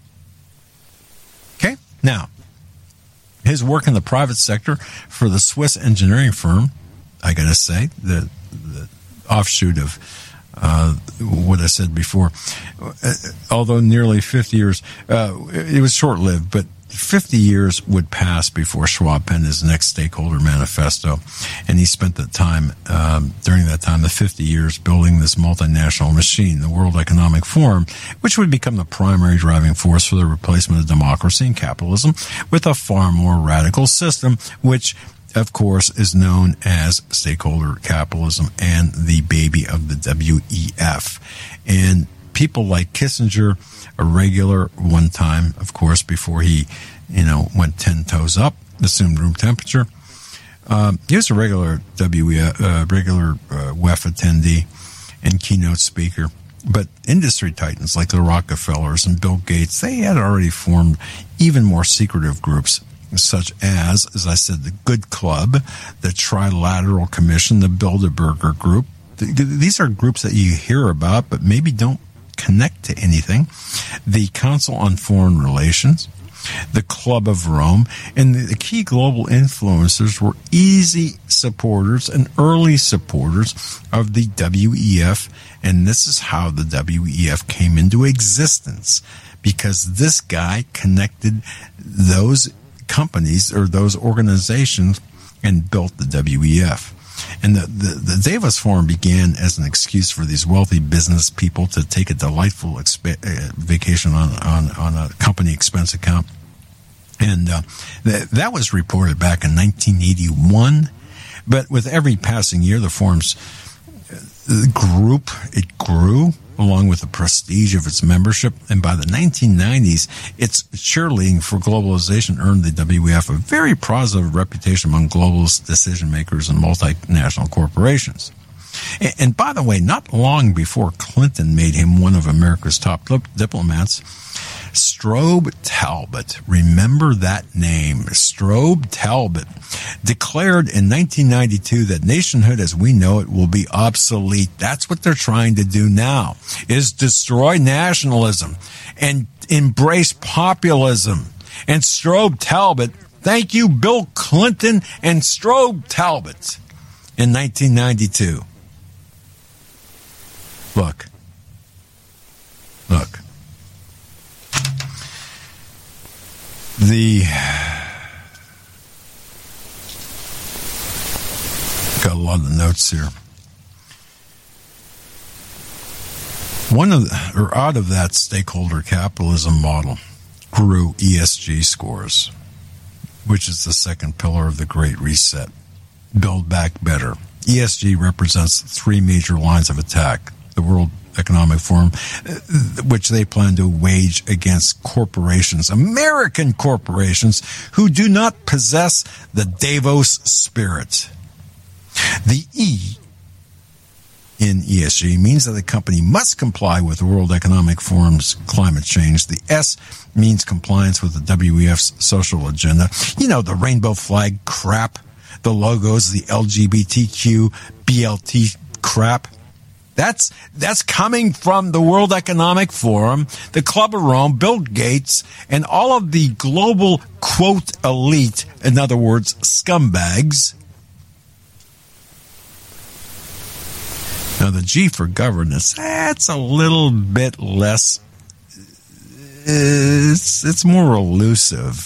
Okay? Now, his work in the private sector for the Swiss engineering firm, I gotta say, the, the offshoot of uh, what I said before, uh, although nearly fifty years, uh, it was short-lived, but fifty years would pass before Schwab penned his next stakeholder manifesto. And he spent the time, um, during that time, the fifty years, building this multinational machine, the World Economic Forum, which would become the primary driving force for the replacement of democracy and capitalism with a far more radical system, which, of course, is known as stakeholder capitalism and the baby of the W E F. And people like Kissinger, a regular one time, of course, before he, you know, went ten toes up, assumed room temperature. Um, he was a regular W E F, uh, regular uh, W E F attendee and keynote speaker. But industry titans like the Rockefellers and Bill Gates, they had already formed even more secretive groups, such as, as I said, the Good Club, the Trilateral Commission, the Bilderberger Group. These are groups that you hear about, but maybe don't connect to anything. The Council on Foreign Relations, the Club of Rome, and the key global influencers were easy supporters and early supporters of the W E F, and this is how the W E F came into existence, because this guy connected those companies or those organizations and built the W E F. And the, the, the Davos Forum began as an excuse for these wealthy business people to take a delightful exp- uh, vacation on, on, on a company expense account. And uh, th- that was reported back in nineteen eighty-one. But with every passing year, the forum's uh, group, it grew along with the prestige of its membership. And by the nineteen nineties, its cheerleading for globalization earned the W E F a very positive reputation among globalist decision makers and multinational corporations. And, and by the way, not long before Clinton made him one of America's top dip- diplomats, Strobe Talbot, remember that name, Strobe Talbot, declared in nineteen ninety-two that nationhood as we know it will be obsolete. That's what they're trying to do now, is destroy nationalism and embrace populism. And Strobe Talbot, thank you, Bill Clinton and Strobe Talbot, in nineteen ninety-two. Look. Look. The got a lot of notes here. One of the, or out of that stakeholder capitalism model grew E S G scores, which is the second pillar of the Great Reset. Build Back Better. E S G represents three major lines of attack. The World Economic Forum, which they plan to wage against corporations, American corporations, who do not possess the Davos spirit. The E in E S G means that a company must comply with the World Economic Forum's climate change. The S means compliance with the W E F's social agenda. You know, the rainbow flag crap, the logos, the L G B T Q, B L T crap. That's that's coming from the World Economic Forum, the Club of Rome, Bill Gates, and all of the global, quote, elite, in other words, scumbags. Now, the G for governance, that's a little bit less, it's, it's more elusive.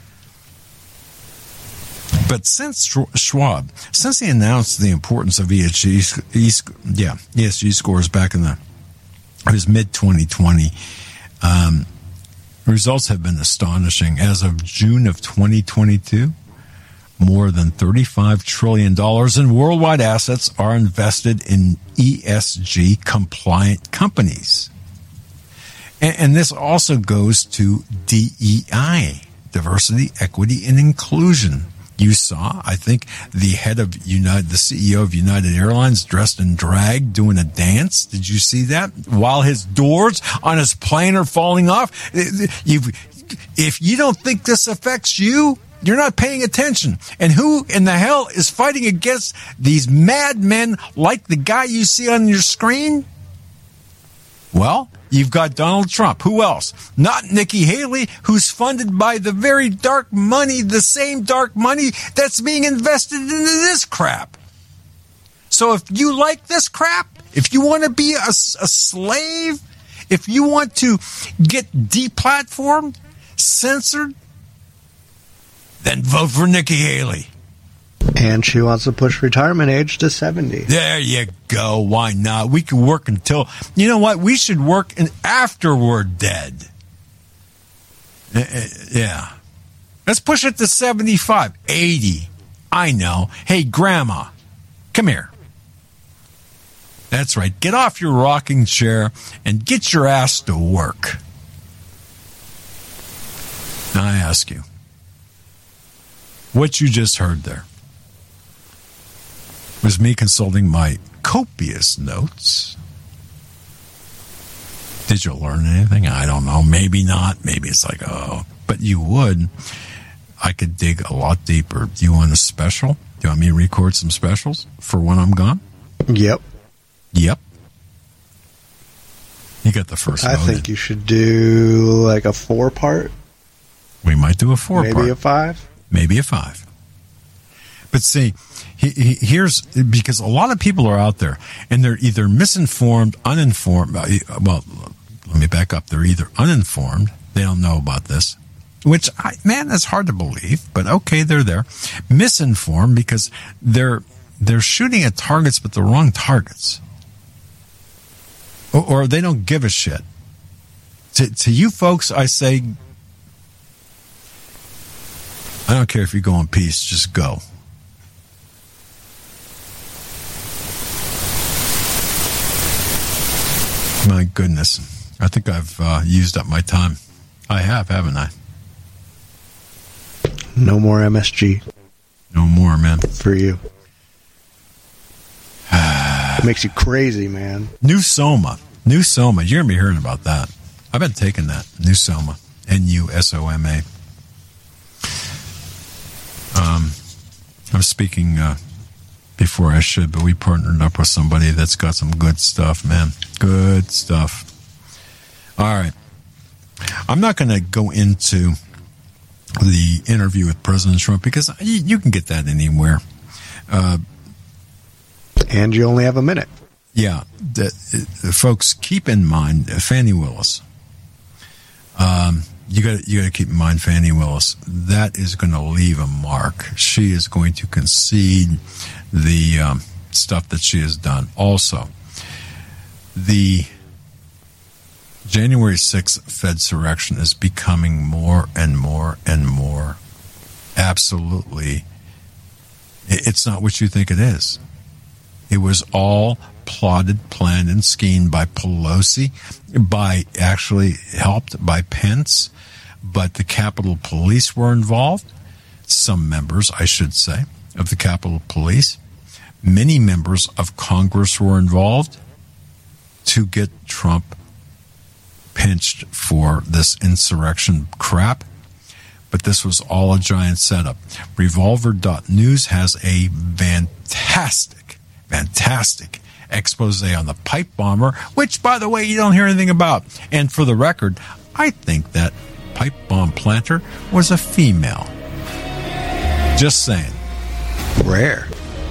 But since Schwab, since he announced the importance of E S G, yeah, E S G scores back in the it was mid twenty twenty, um, results have been astonishing. As of June of twenty twenty-two, more than thirty-five trillion dollars in worldwide assets are invested in E S G compliant companies, and, and this also goes to D E I, diversity, equity, and inclusion. You saw, I think, the head of United, the C E O of United Airlines dressed in drag doing a dance. Did you see that? While his doors on his plane are falling off. You've, if you don't think this affects you, you're not paying attention. And who in the hell is fighting against these madmen like the guy you see on your screen? Well, you've got Donald Trump. Who else? Not Nikki Haley, who's funded by the very dark money, the same dark money that's being invested into this crap. So if you like this crap, if you want to be a, a slave, if you want to get deplatformed, censored, then vote for Nikki Haley. And she wants to push retirement age to seventy. There you go. Why not? We can work until, you know what? We should work in, after we're dead. Uh, uh, yeah. Let's push it to seventy-five, eighty. I know. Hey, Grandma, come here. That's right. Get off your rocking chair and get your ass to work. Now I ask you, what you just heard there was me consulting my copious notes. Did you learn anything? I don't know. Maybe not. Maybe it's like, oh, but you would. I could dig a lot deeper. Do you want a special? Do you want me to record some specials for when I'm gone? Yep. Yep. You got the first I noted. think you should do like a four part. We might do a four Maybe part. a five. Maybe a five. But see, he, he, here's, because a lot of people are out there and they're either misinformed, uninformed. Well, let me back up. They're either uninformed, they don't know about this, which, I, man, that's hard to believe, but okay, they're there. Misinformed because they're, they're shooting at targets, but the wrong targets. Or, or they don't give a shit. To, to you folks, I say, I don't care if you go in peace, just go. My goodness. I think I've uh, used up my time. I have, haven't I? No more M S G. No more, man. For you. It makes you crazy, man. New Soma. New Soma. You're going to be hearing about that. I've been taking that. New Soma. N U S O M A. Um, I'm speaking uh, before I should, but we partnered up with somebody that's got some good stuff, man. Good stuff. All right. I'm not going to go into the interview with President Trump because you, you can get that anywhere. Uh, and you only have a minute. Yeah. The, uh, folks, keep in mind uh, Fani Willis. Um, you got you got to keep in mind Fani Willis. That is going to leave a mark. She is going to concede the um, stuff that she has done. Also, the January sixth Fedsurrection is becoming more and more and more absolutely. It's not what you think it is. It was all plotted, planned, and schemed by Pelosi, by actually helped by Pence, but the Capitol Police were involved. Some members, I should say, of the Capitol Police. Many members of Congress were involved to get Trump pinched for this insurrection crap. But this was all a giant setup. Revolver dot news has a fantastic, fantastic expose on the pipe bomber, which, by the way, you don't hear anything about. And for the record, I think that pipe bomb planter was a female. Just saying. Rare.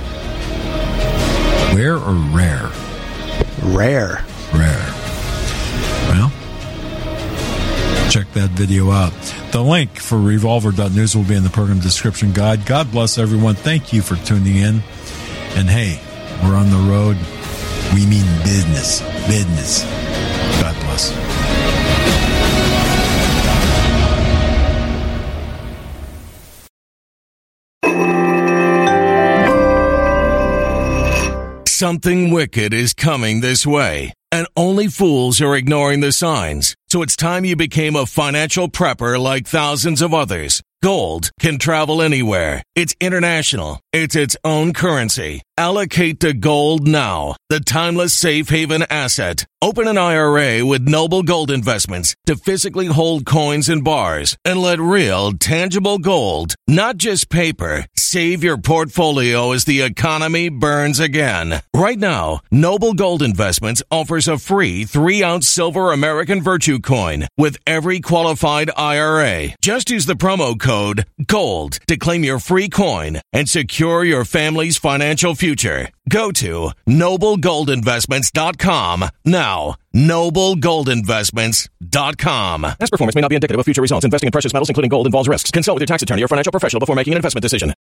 Rare or rare? Rare. Rare. Well, check that video out. The link for Revolver dot news will be in the program description guide. God bless everyone. Thank you for tuning in. And hey, we're on the road. We mean business. Business. God bless. Something wicked is coming this way, and only fools are ignoring the signs. So it's time you became a financial prepper like thousands of others. Gold can travel anywhere. It's international. It's its own currency. Allocate to gold now, the timeless safe haven asset. Open an I R A with Noble Gold Investments to physically hold coins and bars and let real, tangible gold, not just paper, save your portfolio as the economy burns again. Right now, Noble Gold Investments offers a free three-ounce silver American Virtue coin with every qualified I R A. Just use the promo code GOLD to claim your free coin and secure your family's financial future. Go to noble gold investments dot com now. noble gold investments dot com. Past performance may not be indicative of future results. Investing in precious metals, including gold, involves risks. Consult with your tax attorney or financial professional before making an investment decision.